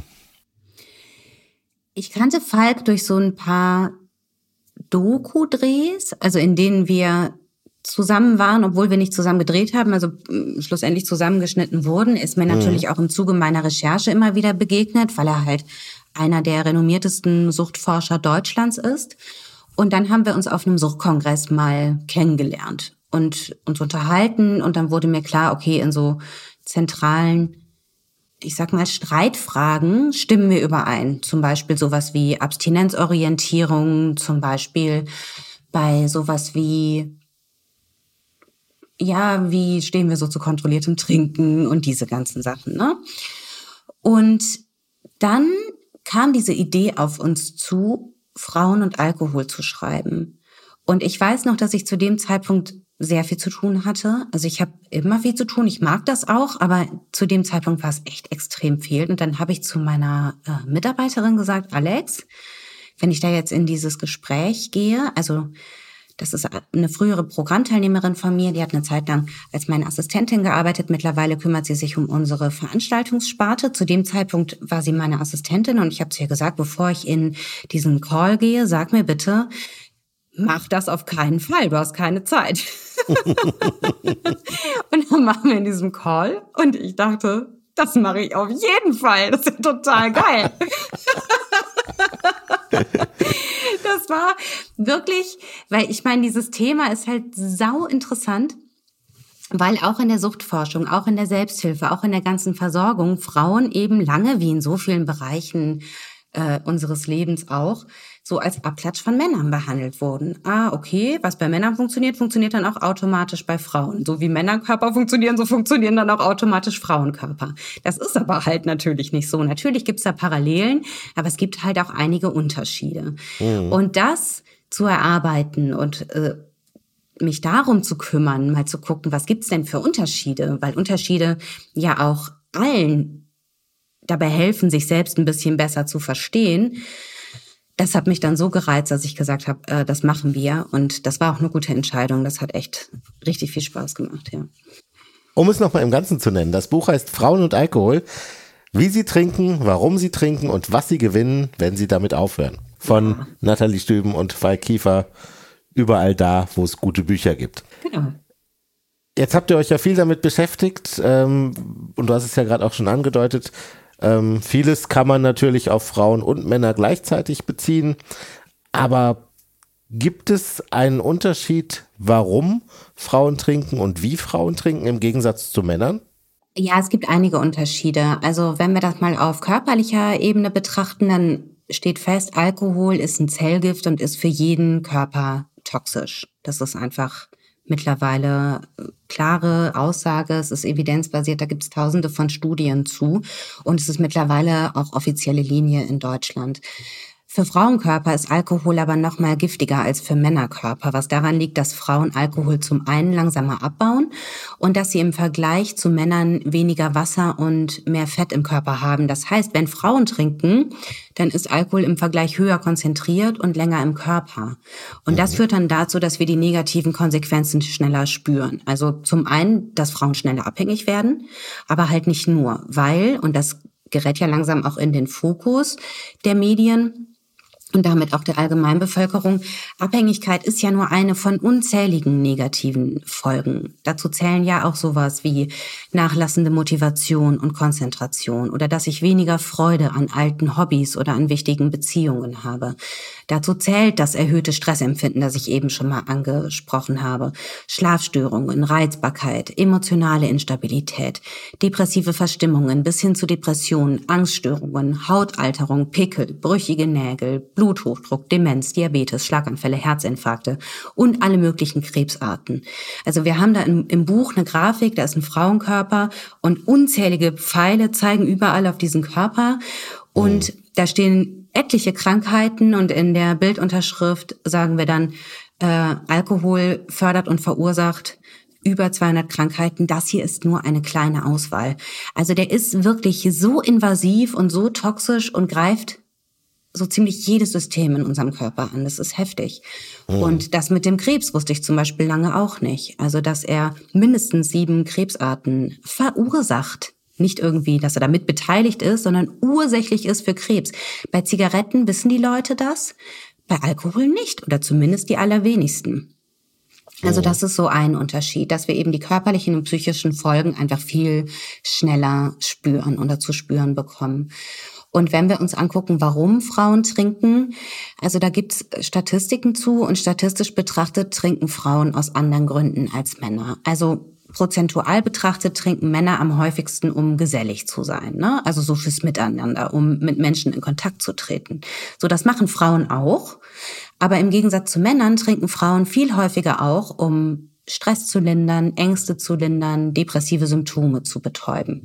Ich kannte Falk durch so ein paar Doku-Drehs, also in denen wir zusammen waren, obwohl wir nicht zusammen gedreht haben, also schlussendlich zusammengeschnitten wurden, ist mir natürlich mhm. auch im Zuge meiner Recherche immer wieder begegnet, weil er halt einer der renommiertesten Suchtforscher Deutschlands ist. Und dann haben wir uns auf einem Suchtkongress mal kennengelernt und uns unterhalten. Und dann wurde mir klar, okay, in so zentralen, ich sag mal, Streitfragen stimmen wir überein. Zum Beispiel sowas wie Abstinenzorientierung, zum Beispiel bei sowas wie, ja, wie stehen wir so zu kontrolliertem Trinken und diese ganzen Sachen, ne? Und dann kam diese Idee auf uns zu, Frauen und Alkohol zu schreiben. Und ich weiß noch, dass ich zu dem Zeitpunkt sehr viel zu tun hatte. Also ich habe immer viel zu tun, ich mag das auch, aber zu dem Zeitpunkt war es echt extrem viel. Und dann habe ich zu meiner äh, Mitarbeiterin gesagt, Alex, wenn ich da jetzt in dieses Gespräch gehe, also das ist eine frühere Programmteilnehmerin von mir, die hat eine Zeit lang als meine Assistentin gearbeitet. Mittlerweile kümmert sie sich um unsere Veranstaltungssparte. Zu dem Zeitpunkt war sie meine Assistentin und ich habe zu ihr gesagt, bevor ich in diesen Call gehe, sag mir bitte, mach das auf keinen Fall, du hast keine Zeit. Und dann machen wir in diesem Call und ich dachte, das mache ich auf jeden Fall, das ist total geil. Das war wirklich, weil ich meine, dieses Thema ist halt sau interessant, weil auch in der Suchtforschung, auch in der Selbsthilfe, auch in der ganzen Versorgung Frauen eben lange, wie in so vielen Bereichen äh, unseres Lebens auch, so als Abklatsch von Männern behandelt wurden. Ah, okay, was bei Männern funktioniert, funktioniert dann auch automatisch bei Frauen. So wie Männerkörper funktionieren, so funktionieren dann auch automatisch Frauenkörper. Das ist aber halt natürlich nicht so. Natürlich gibt's da Parallelen, aber es gibt halt auch einige Unterschiede. Mhm. Und das zu erarbeiten und äh, mich darum zu kümmern, mal zu gucken, was gibt's denn für Unterschiede? Weil Unterschiede ja auch allen dabei helfen, sich selbst ein bisschen besser zu verstehen. Das hat mich dann so gereizt, dass ich gesagt habe, äh, das machen wir. Und das war auch eine gute Entscheidung. Das hat echt richtig viel Spaß gemacht, ja. Um es nochmal im Ganzen zu nennen, das Buch heißt Frauen und Alkohol. Wie sie trinken, warum sie trinken und was sie gewinnen, wenn sie damit aufhören. Von ja. Nathalie Stüben und Falk Kiefer, überall da, wo es gute Bücher gibt. Genau. Jetzt habt ihr euch ja viel damit beschäftigt ähm, und du hast es ja gerade auch schon angedeutet. Ähm, vieles kann man natürlich auf Frauen und Männer gleichzeitig beziehen, aber gibt es einen Unterschied, warum Frauen trinken und wie Frauen trinken im Gegensatz zu Männern? Ja, es gibt einige Unterschiede. Also wenn wir das mal auf körperlicher Ebene betrachten, dann steht fest, Alkohol ist ein Zellgift und ist für jeden Körper toxisch. Das ist einfach mittlerweile klare Aussage, es ist evidenzbasiert, da gibt es tausende von Studien zu und es ist mittlerweile auch offizielle Linie in Deutschland. Für Frauenkörper ist Alkohol aber noch mal giftiger als für Männerkörper, was daran liegt, dass Frauen Alkohol zum einen langsamer abbauen und dass sie im Vergleich zu Männern weniger Wasser und mehr Fett im Körper haben. Das heißt, wenn Frauen trinken, dann ist Alkohol im Vergleich höher konzentriert und länger im Körper. Und das führt dann dazu, dass wir die negativen Konsequenzen schneller spüren. Also zum einen, dass Frauen schneller abhängig werden, aber halt nicht nur, weil, und das gerät ja langsam auch in den Fokus der Medien, und damit auch der Allgemeinbevölkerung, Abhängigkeit ist ja nur eine von unzähligen negativen Folgen. Dazu zählen ja auch sowas wie nachlassende Motivation und Konzentration oder dass ich weniger Freude an alten Hobbys oder an wichtigen Beziehungen habe. Dazu zählt das erhöhte Stressempfinden, das ich eben schon mal angesprochen habe. Schlafstörungen, Reizbarkeit, emotionale Instabilität, depressive Verstimmungen bis hin zu Depressionen, Angststörungen, Hautalterung, Pickel, brüchige Nägel, Bluthochdruck, Demenz, Diabetes, Schlaganfälle, Herzinfarkte und alle möglichen Krebsarten. Also wir haben da im, im Buch eine Grafik, da ist ein Frauenkörper und unzählige Pfeile zeigen überall auf diesen Körper und mhm. da stehen etliche Krankheiten und in der Bildunterschrift sagen wir dann, äh, Alkohol fördert und verursacht über zweihundert Krankheiten. Das hier ist nur eine kleine Auswahl. Also der ist wirklich so invasiv und so toxisch und greift so ziemlich jedes System in unserem Körper an. Das ist heftig. Mhm. Und das mit dem Krebs wusste ich zum Beispiel lange auch nicht. Also dass er mindestens sieben Krebsarten verursacht. Nicht irgendwie, dass er damit beteiligt ist, sondern ursächlich ist für Krebs. Bei Zigaretten wissen die Leute das, bei Alkohol nicht oder zumindest die allerwenigsten. Also das ist so ein Unterschied, dass wir eben die körperlichen und psychischen Folgen einfach viel schneller spüren oder zu spüren bekommen. Und wenn wir uns angucken, warum Frauen trinken, also da gibt's Statistiken zu und statistisch betrachtet trinken Frauen aus anderen Gründen als Männer. Also prozentual betrachtet trinken Männer am häufigsten, um gesellig zu sein, ne? Also so fürs Miteinander, um mit Menschen in Kontakt zu treten. So, das machen Frauen auch. Aber im Gegensatz zu Männern trinken Frauen viel häufiger auch, um Stress zu lindern, Ängste zu lindern, depressive Symptome zu betäuben.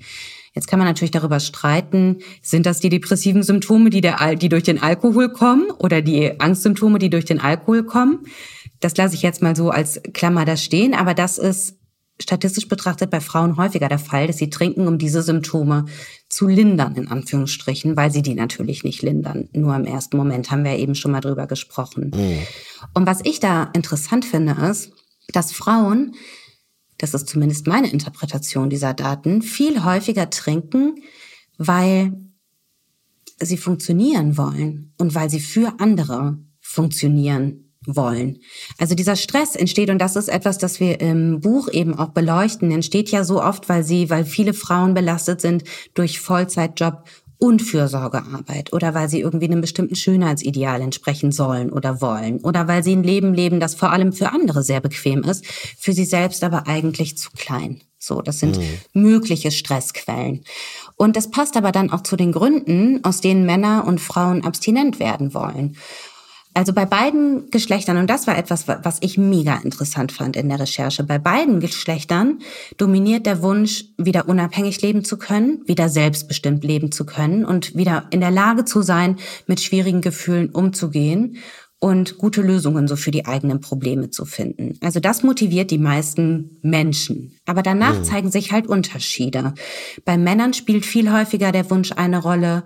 Jetzt kann man natürlich darüber streiten, sind das die depressiven Symptome, die, der, die durch den Alkohol kommen oder die Angstsymptome, die durch den Alkohol kommen? Das lasse ich jetzt mal so als Klammer da stehen, aber das ist statistisch betrachtet bei Frauen häufiger der Fall, dass sie trinken, um diese Symptome zu lindern, in Anführungsstrichen, weil sie die natürlich nicht lindern. Nur im ersten Moment haben wir eben schon mal drüber gesprochen. Mhm. Und was ich da interessant finde, ist, dass Frauen, das ist zumindest meine Interpretation dieser Daten, viel häufiger trinken, weil sie funktionieren wollen und weil sie für andere funktionieren wollen. Also dieser Stress entsteht, und das ist etwas, das wir im Buch eben auch beleuchten, entsteht ja so oft, weil sie, weil viele Frauen belastet sind durch Vollzeitjob und Fürsorgearbeit oder weil sie irgendwie einem bestimmten Schönheitsideal entsprechen sollen oder wollen oder weil sie ein Leben leben, das vor allem für andere sehr bequem ist, für sie selbst aber eigentlich zu klein. So, das sind mhm. mögliche Stressquellen. Und das passt aber dann auch zu den Gründen, aus denen Männer und Frauen abstinent werden wollen. Also bei beiden Geschlechtern, und das war etwas, was ich mega interessant fand in der Recherche, bei beiden Geschlechtern dominiert der Wunsch, wieder unabhängig leben zu können, wieder selbstbestimmt leben zu können und wieder in der Lage zu sein, mit schwierigen Gefühlen umzugehen und gute Lösungen so für die eigenen Probleme zu finden. Also das motiviert die meisten Menschen. Aber danach mhm. zeigen sich halt Unterschiede. Bei Männern spielt viel häufiger der Wunsch eine Rolle,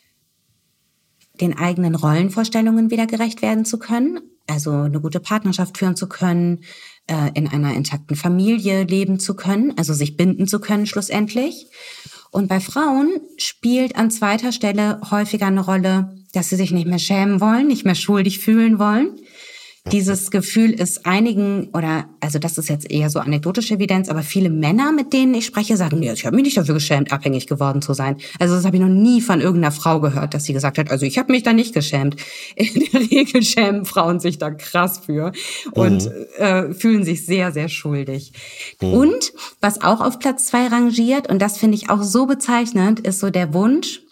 den eigenen Rollenvorstellungen wieder gerecht werden zu können, also eine gute Partnerschaft führen zu können, äh, in einer intakten Familie leben zu können, also sich binden zu können schlussendlich. Und bei Frauen spielt an zweiter Stelle häufiger eine Rolle, dass sie sich nicht mehr schämen wollen, nicht mehr schuldig fühlen wollen. Dieses Gefühl ist einigen, oder also das ist jetzt eher so anekdotische Evidenz, aber viele Männer, mit denen ich spreche, sagen, nee, ich habe mich nicht dafür geschämt, abhängig geworden zu sein. Also das habe ich noch nie von irgendeiner Frau gehört, dass sie gesagt hat, also ich habe mich da nicht geschämt. In der Regel schämen Frauen sich da krass für und mhm. äh, fühlen sich sehr, sehr schuldig. Mhm. Und was auch auf Platz zwei rangiert, und das finde ich auch so bezeichnend, ist so der Wunsch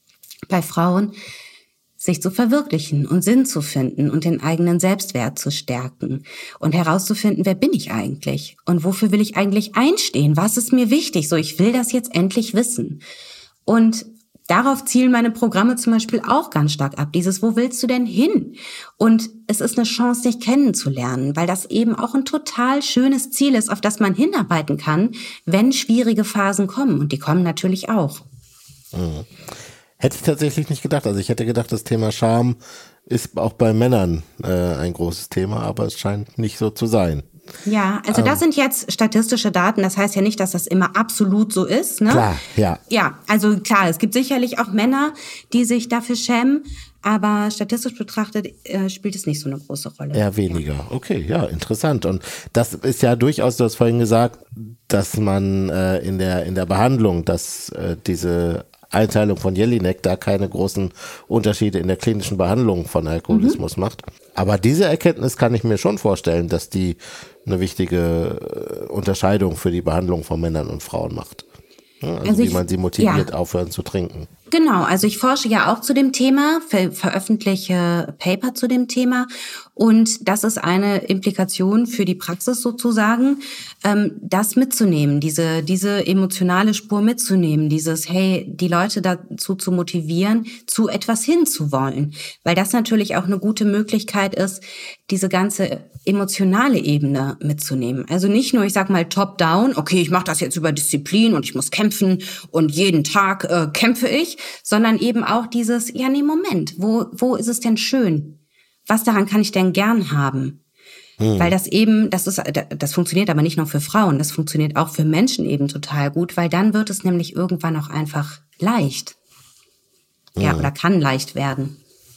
bei Frauen, sich zu verwirklichen und Sinn zu finden und den eigenen Selbstwert zu stärken und herauszufinden, wer bin ich eigentlich und wofür will ich eigentlich einstehen, was ist mir wichtig, so ich will das jetzt endlich wissen. Und darauf zielen meine Programme zum Beispiel auch ganz stark ab, dieses, wo willst du denn hin? Und es ist eine Chance, dich kennenzulernen, weil das eben auch ein total schönes Ziel ist, auf das man hinarbeiten kann, wenn schwierige Phasen kommen, und die kommen natürlich auch. Mhm. Hätte ich tatsächlich nicht gedacht. Also ich hätte gedacht, das Thema Scham ist auch bei Männern äh, ein großes Thema, aber es scheint nicht so zu sein. Ja, also das sind jetzt statistische Daten. Das heißt ja nicht, dass das immer absolut so ist. Ne? Klar, ja. Ja, also klar, es gibt sicherlich auch Männer, die sich dafür schämen, aber statistisch betrachtet äh, spielt es nicht so eine große Rolle. Eher weniger. Ja. Okay, ja, interessant. Und das ist ja durchaus, du hast vorhin gesagt, dass man äh, in der in der Behandlung, dass äh, diese Einteilung von Jelinek da keine großen Unterschiede in der klinischen Behandlung von Alkoholismus mhm. macht. Aber diese Erkenntnis kann ich mir schon vorstellen, dass die eine wichtige Unterscheidung für die Behandlung von Männern und Frauen macht. Also, also wie ich, man sie motiviert, ja. aufhören zu trinken. Genau, also ich forsche ja auch zu dem Thema, ver- veröffentliche Paper zu dem Thema, und das ist eine Implikation für die Praxis sozusagen, ähm, das mitzunehmen, diese diese emotionale Spur mitzunehmen, dieses, hey, die Leute dazu zu motivieren, zu etwas hinzuwollen, weil das natürlich auch eine gute Möglichkeit ist, diese ganze emotionale Ebene mitzunehmen. Also nicht nur, ich sag mal, top-down, okay, ich mache das jetzt über Disziplin und ich muss kämpfen und jeden Tag äh, kämpfe ich, sondern eben auch dieses, ja, nee, Moment, wo wo ist es denn schön? Was daran kann ich denn gern haben? Hm. Weil das eben, das ist, das funktioniert aber nicht nur für Frauen, das funktioniert auch für Menschen eben total gut, weil dann wird es nämlich irgendwann auch einfach leicht. Hm. Ja, oder kann leicht werden.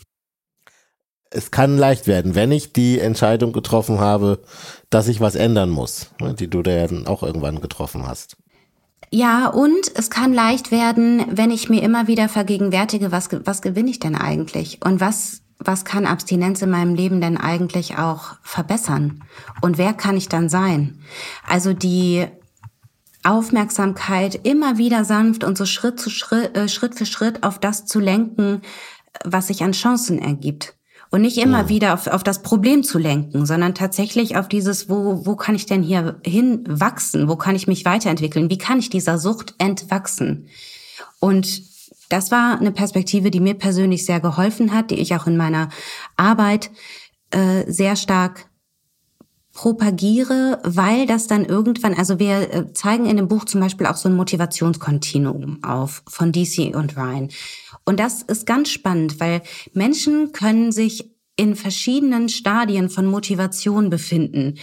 Es kann leicht werden, wenn ich die Entscheidung getroffen habe, dass ich was ändern muss, die du da dann auch irgendwann getroffen hast. Ja, und es kann leicht werden, wenn ich mir immer wieder vergegenwärtige, was, was gewinne ich denn eigentlich? Und was, was kann Abstinenz in meinem Leben denn eigentlich auch verbessern? Und wer kann ich dann sein? Also die Aufmerksamkeit immer wieder sanft und so Schritt zu Schritt, äh, Schritt für Schritt auf das zu lenken, was sich an Chancen ergibt. Und nicht immer Mhm. wieder auf, auf das Problem zu lenken, sondern tatsächlich auf dieses, wo, wo kann ich denn hier hinwachsen? Wo kann ich mich weiterentwickeln? Wie kann ich dieser Sucht entwachsen? Und das war eine Perspektive, die mir persönlich sehr geholfen hat, die ich auch in meiner Arbeit äh, sehr stark propagiere, weil das dann irgendwann, also wir äh, zeigen in dem Buch zum Beispiel auch so ein Motivationskontinuum auf von D C und Ryan. Und das ist ganz spannend, weil Menschen können sich in verschiedenen Stadien von Motivation befinden.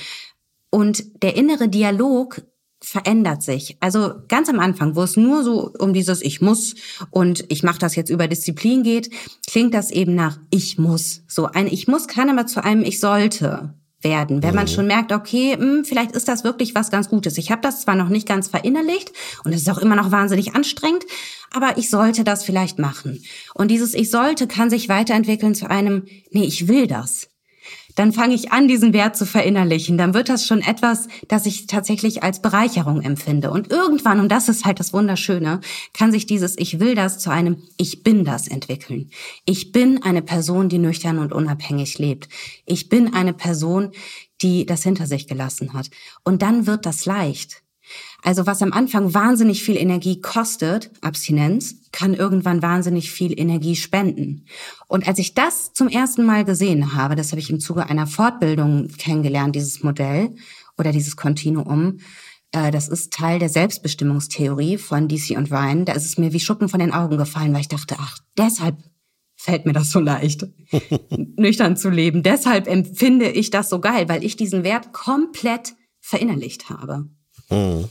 Und der innere Dialog verändert sich. Also ganz am Anfang, wo es nur so um dieses Ich muss und ich mache das jetzt über Disziplin geht, klingt das eben nach Ich muss. So ein Ich muss kann aber zu einem Ich sollte werden, wenn man schon merkt, okay, mh, vielleicht ist das wirklich was ganz Gutes. Ich habe das zwar noch nicht ganz verinnerlicht und es ist auch immer noch wahnsinnig anstrengend, aber ich sollte das vielleicht machen. Und dieses Ich sollte kann sich weiterentwickeln zu einem, nee, ich will das. Dann fange ich an, diesen Wert zu verinnerlichen. Dann wird das schon etwas, das ich tatsächlich als Bereicherung empfinde. Und irgendwann, und das ist halt das Wunderschöne, kann sich dieses Ich will das zu einem Ich bin das entwickeln. Ich bin eine Person, die nüchtern und unabhängig lebt. Ich bin eine Person, die das hinter sich gelassen hat. Und dann wird das leicht. Also was am Anfang wahnsinnig viel Energie kostet, Abstinenz, kann irgendwann wahnsinnig viel Energie spenden. Und als ich das zum ersten Mal gesehen habe, das habe ich im Zuge einer Fortbildung kennengelernt, dieses Modell oder dieses Kontinuum, äh, das ist Teil der Selbstbestimmungstheorie von D C und Ryan. Da ist es mir wie Schuppen von den Augen gefallen, weil ich dachte, ach, deshalb fällt mir das so leicht, nüchtern zu leben. Deshalb empfinde ich das so geil, weil ich diesen Wert komplett verinnerlicht habe. Mhm.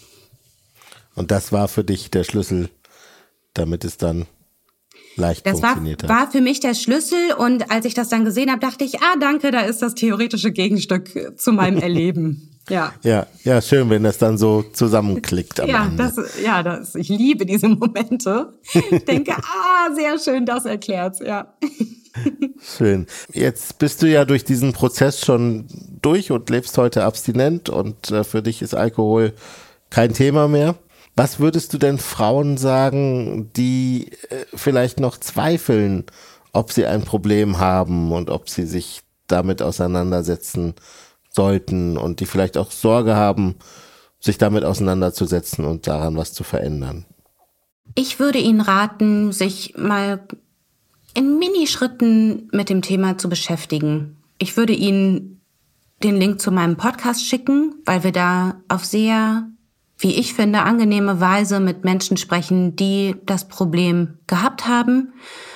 Und das war für dich der Schlüssel, damit es dann leicht das funktioniert war, hat. war für mich der Schlüssel und als ich das dann gesehen habe, dachte ich, ah, danke, da ist das theoretische Gegenstück zu meinem Erleben. Ja. Ja, ja, schön, wenn das dann so zusammenklickt am Ja, Ende. das, ja, das, ich liebe diese Momente. Ich denke, ah, sehr schön, das erklärt's, ja. Schön. Jetzt bist du ja durch diesen Prozess schon durch und lebst heute abstinent und äh, für dich ist Alkohol kein Thema mehr. Was würdest du denn Frauen sagen, die äh, vielleicht noch zweifeln, ob sie ein Problem haben und ob sie sich damit auseinandersetzen sollten und die vielleicht auch Sorge haben, sich damit auseinanderzusetzen und daran was zu verändern? Ich würde Ihnen raten, sich mal in Minischritten mit dem Thema zu beschäftigen. Ich würde Ihnen den Link zu meinem Podcast schicken, weil wir da auf sehr, wie ich finde, angenehme Weise mit Menschen sprechen, die das Problem gehabt haben.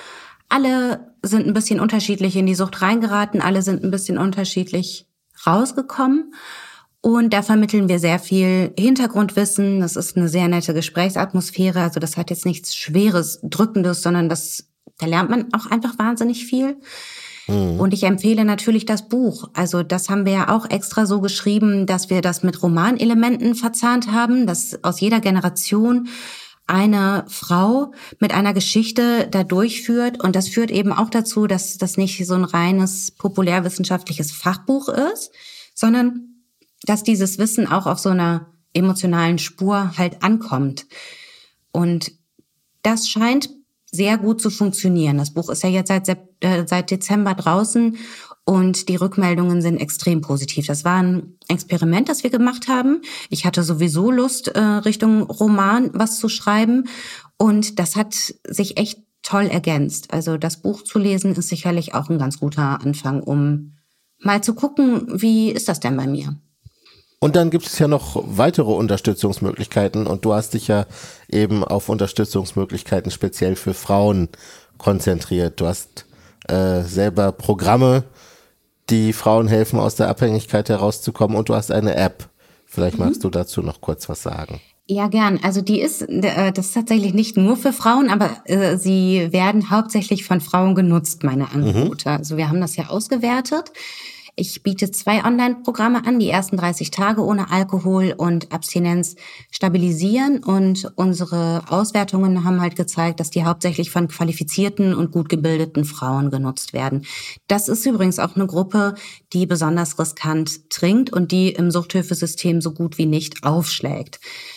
Alle sind ein bisschen unterschiedlich in die Sucht reingeraten, alle sind ein bisschen unterschiedlich rausgekommen. Und da vermitteln wir sehr viel Hintergrundwissen. Das ist eine sehr nette Gesprächsatmosphäre. Also das hat jetzt nichts Schweres, Drückendes, sondern das, da lernt man auch einfach wahnsinnig viel. Mhm. Und ich empfehle natürlich das Buch. Also das haben wir ja auch extra so geschrieben, dass wir das mit Romanelementen verzahnt haben, dass aus jeder Generation eine Frau mit einer Geschichte da durchführt. Und das führt eben auch dazu, dass das nicht so ein reines populärwissenschaftliches Fachbuch ist, sondern dass dieses Wissen auch auf so einer emotionalen Spur halt ankommt. Und das scheint sehr gut zu funktionieren. Das Buch ist ja jetzt seit, äh, seit Dezember draußen und die Rückmeldungen sind extrem positiv. Das war ein Experiment, das wir gemacht haben. Ich hatte sowieso Lust, äh, Richtung Roman was zu schreiben und das hat sich echt toll ergänzt. Also das Buch zu lesen ist sicherlich auch ein ganz guter Anfang, um mal zu gucken, wie ist das denn bei mir? Und dann gibt es ja noch weitere Unterstützungsmöglichkeiten und du hast dich ja eben auf Unterstützungsmöglichkeiten speziell für Frauen konzentriert. Du hast äh, selber Programme, die Frauen helfen, aus der Abhängigkeit herauszukommen und du hast eine App. Vielleicht magst mhm. du dazu noch kurz was sagen. Ja, gern. Also die ist, äh, das ist tatsächlich nicht nur für Frauen, aber äh, sie werden hauptsächlich von Frauen genutzt, meine Angebote. Mhm. Also wir haben das ja ausgewertet. Ich biete zwei Online-Programme an, die ersten dreißig Tage ohne Alkohol und Abstinenz stabilisieren. Und unsere Auswertungen haben halt gezeigt, dass die hauptsächlich von qualifizierten und gut gebildeten Frauen genutzt werden. Das ist übrigens auch eine Gruppe, die besonders riskant trinkt und die im Suchthilfesystem so gut wie nicht aufschlägt.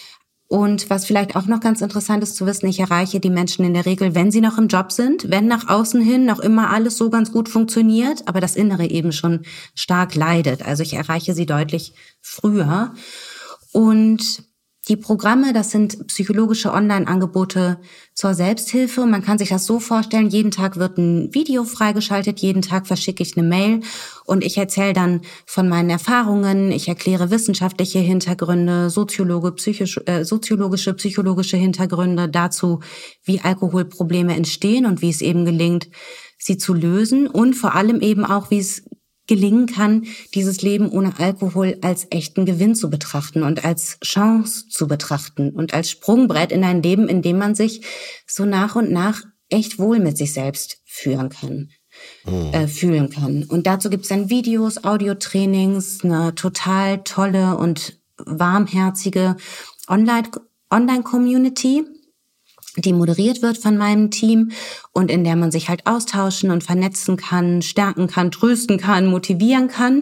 Und was vielleicht auch noch ganz interessant ist zu wissen, ich erreiche die Menschen in der Regel, wenn sie noch im Job sind, wenn nach außen hin noch immer alles so ganz gut funktioniert, aber das Innere eben schon stark leidet. Also ich erreiche sie deutlich früher. Und die Programme, das sind psychologische Online-Angebote zur Selbsthilfe. Man kann sich das so vorstellen, jeden Tag wird ein Video freigeschaltet, jeden Tag verschicke ich eine Mail und ich erzähle dann von meinen Erfahrungen, ich erkläre wissenschaftliche Hintergründe, Soziologe, psychisch, äh, soziologische, psychologische Hintergründe dazu, wie Alkoholprobleme entstehen und wie es eben gelingt, sie zu lösen und vor allem eben auch, wie es gelingen kann, dieses Leben ohne Alkohol als echten Gewinn zu betrachten und als Chance zu betrachten und als Sprungbrett in ein Leben, in dem man sich so nach und nach echt wohl mit sich selbst führen kann, mhm. äh, fühlen kann. Und dazu gibt's dann Videos, Audiotrainings, eine total tolle und warmherzige Online- Online-Community, die moderiert wird von meinem Team und in der man sich halt austauschen und vernetzen kann, stärken kann, trösten kann, motivieren kann.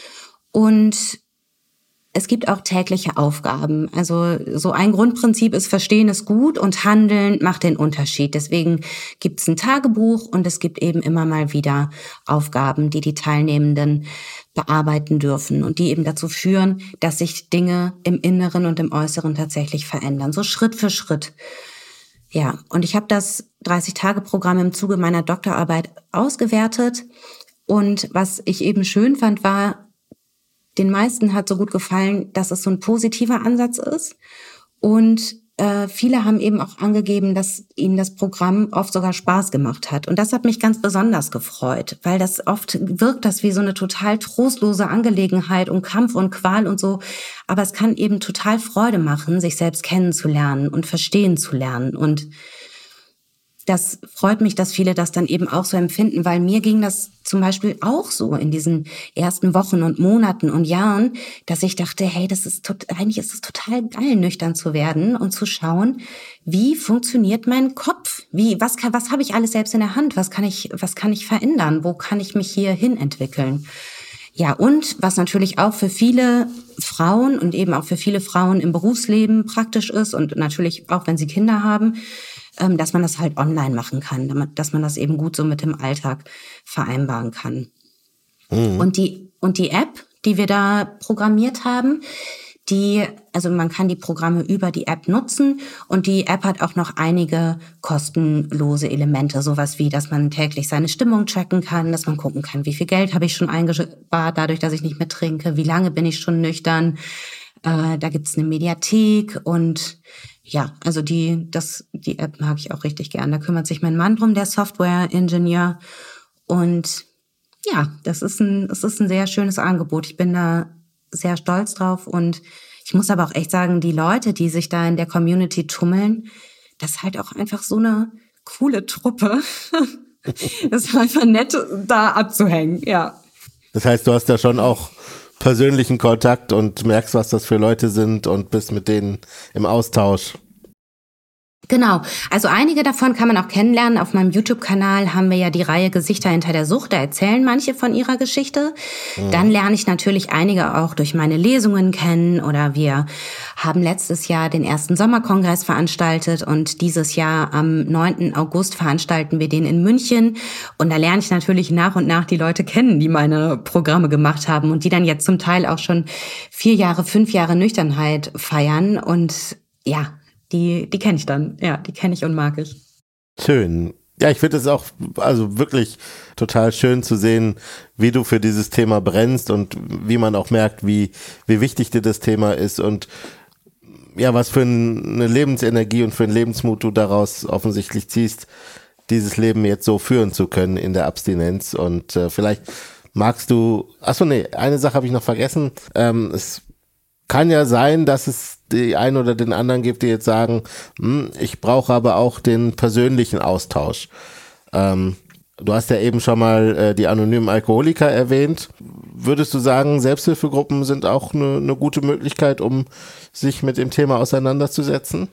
Und es gibt auch tägliche Aufgaben. Also so ein Grundprinzip ist, Verstehen ist gut und Handeln macht den Unterschied. Deswegen gibt es ein Tagebuch und es gibt eben immer mal wieder Aufgaben, die die Teilnehmenden bearbeiten dürfen und die eben dazu führen, dass sich Dinge im Inneren und im Äußeren tatsächlich verändern. So Schritt für Schritt. Ja, und ich habe das dreißig-Tage-Programm im Zuge meiner Doktorarbeit ausgewertet. Und was ich eben schön fand, war, den meisten hat so gut gefallen, dass es so ein positiver Ansatz ist. Und äh, viele haben eben auch angegeben, dass ihnen das Programm oft sogar Spaß gemacht hat. Und das hat mich ganz besonders gefreut, weil das oft wirkt das wie so eine total trostlose Angelegenheit und Kampf und Qual und so. Aber es kann eben total Freude machen, sich selbst kennenzulernen und verstehen zu lernen. Und das freut mich, dass viele das dann eben auch so empfinden, weil mir ging das zum Beispiel auch so in diesen ersten Wochen und Monaten und Jahren, dass ich dachte, hey, das ist tot, eigentlich ist es total geil, nüchtern zu werden und zu schauen, wie funktioniert mein Kopf? Wie, was kann, was habe ich alles selbst in der Hand? Was kann ich, was kann ich verändern? Wo kann ich mich hier hin entwickeln? Ja, und was natürlich auch für viele Frauen und eben auch für viele Frauen im Berufsleben praktisch ist und natürlich auch, wenn sie Kinder haben, dass man das halt online machen kann, dass man das eben gut so mit dem Alltag vereinbaren kann. Mhm. Und die, und die App, die wir da programmiert haben, die, also man kann die Programme über die App nutzen und die App hat auch noch einige kostenlose Elemente, sowas wie, dass man täglich seine Stimmung tracken kann, dass man gucken kann, wie viel Geld habe ich schon eingespart, dadurch, dass ich nicht mehr trinke, wie lange bin ich schon nüchtern. Äh, da gibt's eine Mediathek und ja, also die, das, die App mag ich auch richtig gern. Da kümmert sich mein Mann drum, der Software-Ingenieur. Und ja, das ist ein, das ist ein sehr schönes Angebot. Ich bin da sehr stolz drauf. Und ich muss aber auch echt sagen, die Leute, die sich da in der Community tummeln, das ist halt auch einfach so eine coole Truppe. Das ist einfach nett, da abzuhängen, ja. Das heißt, du hast da schon auch persönlichen Kontakt und merkst, was das für Leute sind und bist mit denen im Austausch. Genau, also einige davon kann man auch kennenlernen. Auf meinem YouTube-Kanal haben wir ja die Reihe Gesichter hinter der Sucht, da erzählen manche von ihrer Geschichte. Mhm. Dann lerne ich natürlich einige auch durch meine Lesungen kennen oder wir haben letztes Jahr den ersten Sommerkongress veranstaltet und dieses Jahr am neunten August veranstalten wir den in München und da lerne ich natürlich nach und nach die Leute kennen, die meine Programme gemacht haben und die dann jetzt zum Teil auch schon vier Jahre, fünf Jahre Nüchternheit feiern und ja, Die, die kenne ich dann, ja, die kenne ich und mag ich. Schön. Ja, ich finde es auch, also wirklich total schön zu sehen, wie du für dieses Thema brennst und wie man auch merkt, wie, wie wichtig dir das Thema ist und ja, was für eine Lebensenergie und für einen Lebensmut du daraus offensichtlich ziehst, dieses Leben jetzt so führen zu können in der Abstinenz und äh, vielleicht magst du, achso nee, eine Sache habe ich noch vergessen, ähm, es kann ja sein, dass es die einen oder den anderen gibt, die jetzt sagen, hm, ich brauche aber auch den persönlichen Austausch. Ähm, du hast ja eben schon mal äh, die anonymen Alkoholiker erwähnt. Würdest du sagen, Selbsthilfegruppen sind auch eine, eine gute Möglichkeit, um sich mit dem Thema auseinanderzusetzen?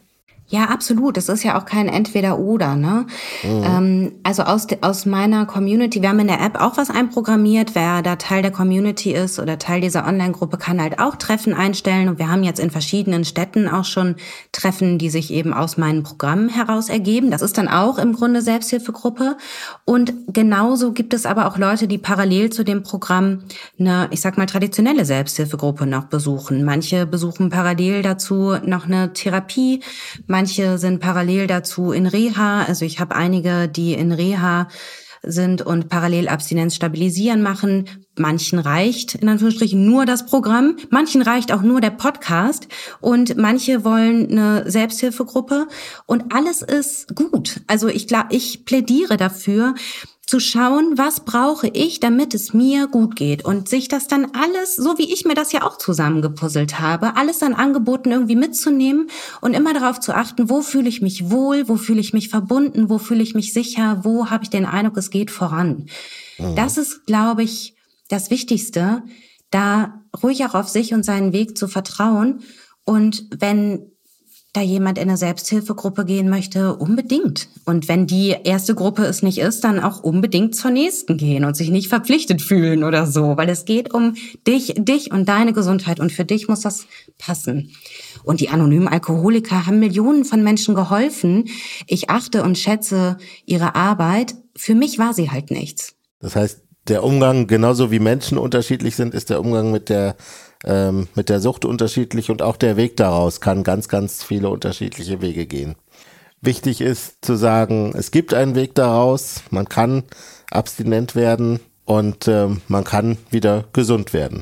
Ja, absolut. Das ist ja auch kein Entweder-Oder, ne? Mhm. Ähm, also aus, aus meiner Community, wir haben in der App auch was einprogrammiert. Wer da Teil der Community ist oder Teil dieser Online-Gruppe, kann halt auch Treffen einstellen. Und wir haben jetzt in verschiedenen Städten auch schon Treffen, die sich eben aus meinen Programmen heraus ergeben. Das ist dann auch im Grunde Selbsthilfegruppe. Und genauso gibt es aber auch Leute, die parallel zu dem Programm eine, ich sag mal, traditionelle Selbsthilfegruppe noch besuchen. Manche besuchen parallel dazu noch eine Therapie. Manche sind parallel dazu in Reha. Also ich habe einige, die in Reha sind und parallel Abstinenz stabilisieren machen. Manchen reicht in Anführungsstrichen nur das Programm. Manchen reicht auch nur der Podcast. Und manche wollen eine Selbsthilfegruppe. Und alles ist gut. Also ich glaube, ich plädiere dafür, zu schauen, was brauche ich, damit es mir gut geht, und sich das dann alles, so wie ich mir das ja auch zusammengepuzzelt habe, alles an Angeboten irgendwie mitzunehmen und immer darauf zu achten, wo fühle ich mich wohl, wo fühle ich mich verbunden, wo fühle ich mich sicher, wo habe ich den Eindruck, es geht voran. Mhm. Das ist, glaube ich, das Wichtigste, da ruhig auch auf sich und seinen Weg zu vertrauen. Und wenn da jemand in eine Selbsthilfegruppe gehen möchte, unbedingt. Und wenn die erste Gruppe es nicht ist, dann auch unbedingt zur nächsten gehen und sich nicht verpflichtet fühlen oder so, weil es geht um dich, dich und deine Gesundheit, und für dich muss das passen. Und die anonymen Alkoholiker haben Millionen von Menschen geholfen. Ich achte und schätze ihre Arbeit. Für mich war sie halt nichts. Das heißt, der Umgang, genauso wie Menschen unterschiedlich sind, ist der Umgang mit der ähm, mit der Sucht unterschiedlich, und auch der Weg daraus kann ganz, ganz viele unterschiedliche Wege gehen. Wichtig ist zu sagen, es gibt einen Weg daraus, man kann abstinent werden und ähm, man kann wieder gesund werden.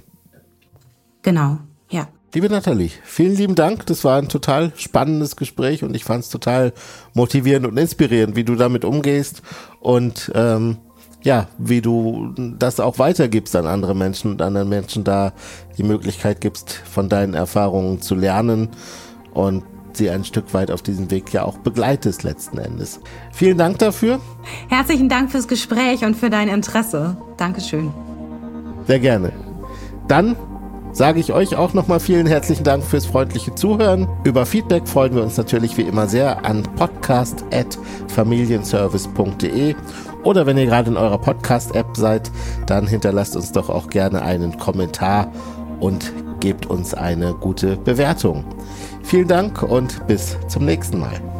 Genau, ja. Liebe Nathalie, vielen lieben Dank. Das war ein total spannendes Gespräch und ich fand es total motivierend und inspirierend, wie du damit umgehst und ähm, ja, wie du das auch weitergibst an andere Menschen und anderen Menschen da die Möglichkeit gibst, von deinen Erfahrungen zu lernen und sie ein Stück weit auf diesem Weg ja auch begleitest letzten Endes. Vielen Dank dafür. Herzlichen Dank fürs Gespräch und für dein Interesse. Dankeschön. Sehr gerne. Dann sage ich euch auch nochmal vielen herzlichen Dank fürs freundliche Zuhören. Über Feedback freuen wir uns natürlich wie immer sehr an podcast at familienservice punkt de. Oder wenn ihr gerade in eurer Podcast-App seid, dann hinterlasst uns doch auch gerne einen Kommentar und gebt uns eine gute Bewertung. Vielen Dank und bis zum nächsten Mal.